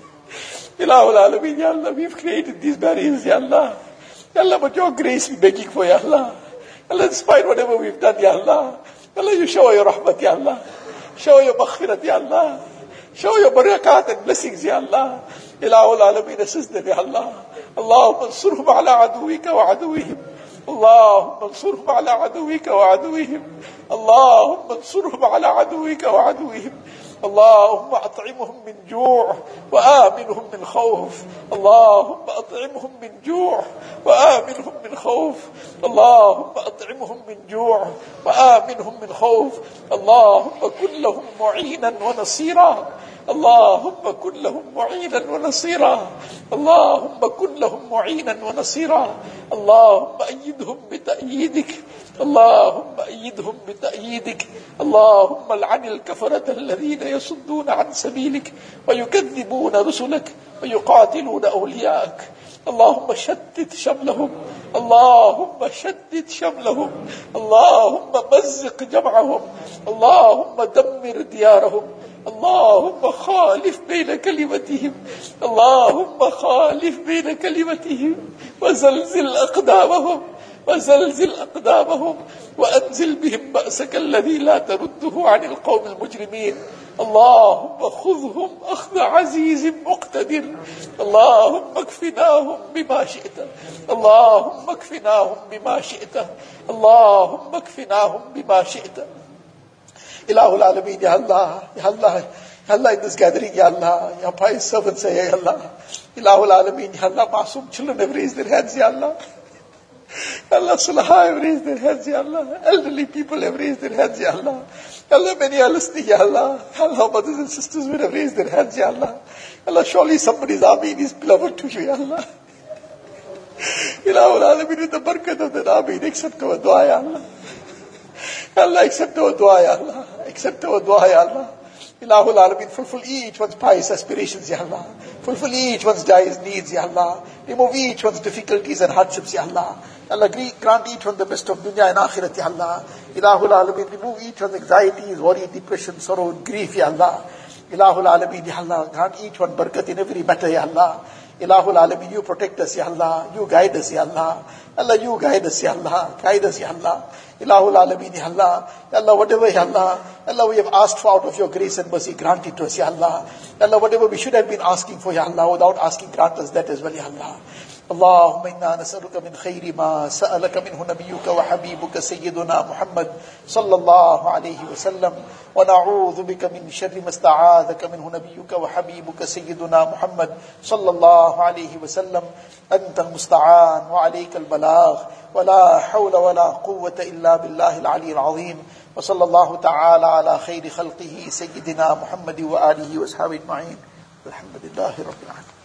Ilahul Alameen, Ya Allah, we've created these barriers, Ya Allah. Ya Allah, but your grace we're begging for, Ya Allah. Ya Allah, despite whatever we've done, Ya Allah. Ya Allah, you show your rahmat, Ya Allah. Show your maghfirat, Ya Allah. Show your barakat and blessings, Ya Allah. Ilahul Alameen, assist them, Ya Allah. Allahumma ansurhum ala aduwika wa aduwihim. اللهم انصرهم على عدوك وعدوهم اللهم انصرهم على عدوك وعدوهم اللهم أطعمهم من جوع وآمنهم من خوف اللهم أطعمهم من جوع وآمنهم من خوف اللهم أطعمهم من جوع وآمنهم من خوف اللهم كن لهم معينا ونصيرا اللهم كن لهم معينا ونصيرا اللهم كن لهم معينا ونصيرا اللهم أيدهم بتأييدك اللهم أيدهم بتأييدك اللهم لعن الكفرة الذين يصدون عن سبيلك ويكذبون رسلك ويقاتلون أولياءك اللهم شتت شملهم اللهم شتت شملهم اللهم مزق جمعهم اللهم دمر ديارهم اللهم خالف بين كلمتهم اللهم خالف بين كلمتهم وزلزل أقدامهم وزلزل أقدامهم وأنزل بهم بأسك الذي لا ترده عن القوم المجرمين اللهم خذهم أخذ عزيز مقتدر اللهم اكفناهم بما شئت اللهم اكفناهم بما شئت اللهم اكفناهم بما شئت Ilahul Alameen, Ya Allah, Ya Allah, Ya Allah, in this gathering, Ya Allah, your pious servants say, Ya Allah, Ilahul Alameen, Ya Allah, Masoom children have raised their hands, Ya Allah. Ya Allah, Sulaha have raised their hands, Ya Allah. Elderly people have raised their hands, Ya Allah. Ya Allah, many are listening, Ya Allah. Ya Allah, mothers and sisters would have raised their hands, Ya Allah. Ya Allah, surely somebody's Ameen is beloved to you, Ya Allah. Ilahul Alameen, with the barakat of that Ameen, accept our dua, Ya Allah. Ya Allah, accept our dua, Ya Allah. Accept our dua, Ya Allah. Ilahul Alameen, fulfill each one's pious aspirations, Ya Allah. Fulfill each one's dire needs, Ya Allah. Remove each one's difficulties and hardships, Ya Allah. Allah, grant each one the best of dunya and akhirat, Ya Allah. Ilahul Alameen, remove each one's anxieties, worry, depression, sorrow, and grief, Ya Allah. Ilahul Alameen, Ya Allah, grant each one barakat in every matter, Ya Allah. Ilahul Alameen, you protect us, Ya Allah. You guide us, Ya Allah. Allah, you guide us, Ya Allah. Guide us, Ya Allah. Ilahul Alameen, Ya Allah. Ya Allah, whatever, Ya Allah. Allah, we have asked for out of your grace and mercy, grant it to us, Ya Allah. Ya Allah, whatever we should have been asking for, Ya Allah, without asking, grant us that as well, Ya Allah. اللهم إنا نسألك من خير ما سألك منه نبيك وحبيبك سيدنا محمد صلى الله عليه وسلم ونعوذ بك من شر ما استعاذك منه نبيك وحبيبك سيدنا محمد صلى الله عليه وسلم أنت المستعان وعليك البلاغ ولا حول ولا قوة إلا بالله العلي العظيم وصلى الله تعالى على خير خلقه سيدنا محمد وآله وأصحابه أجمعين الحمد لله رب العالمين.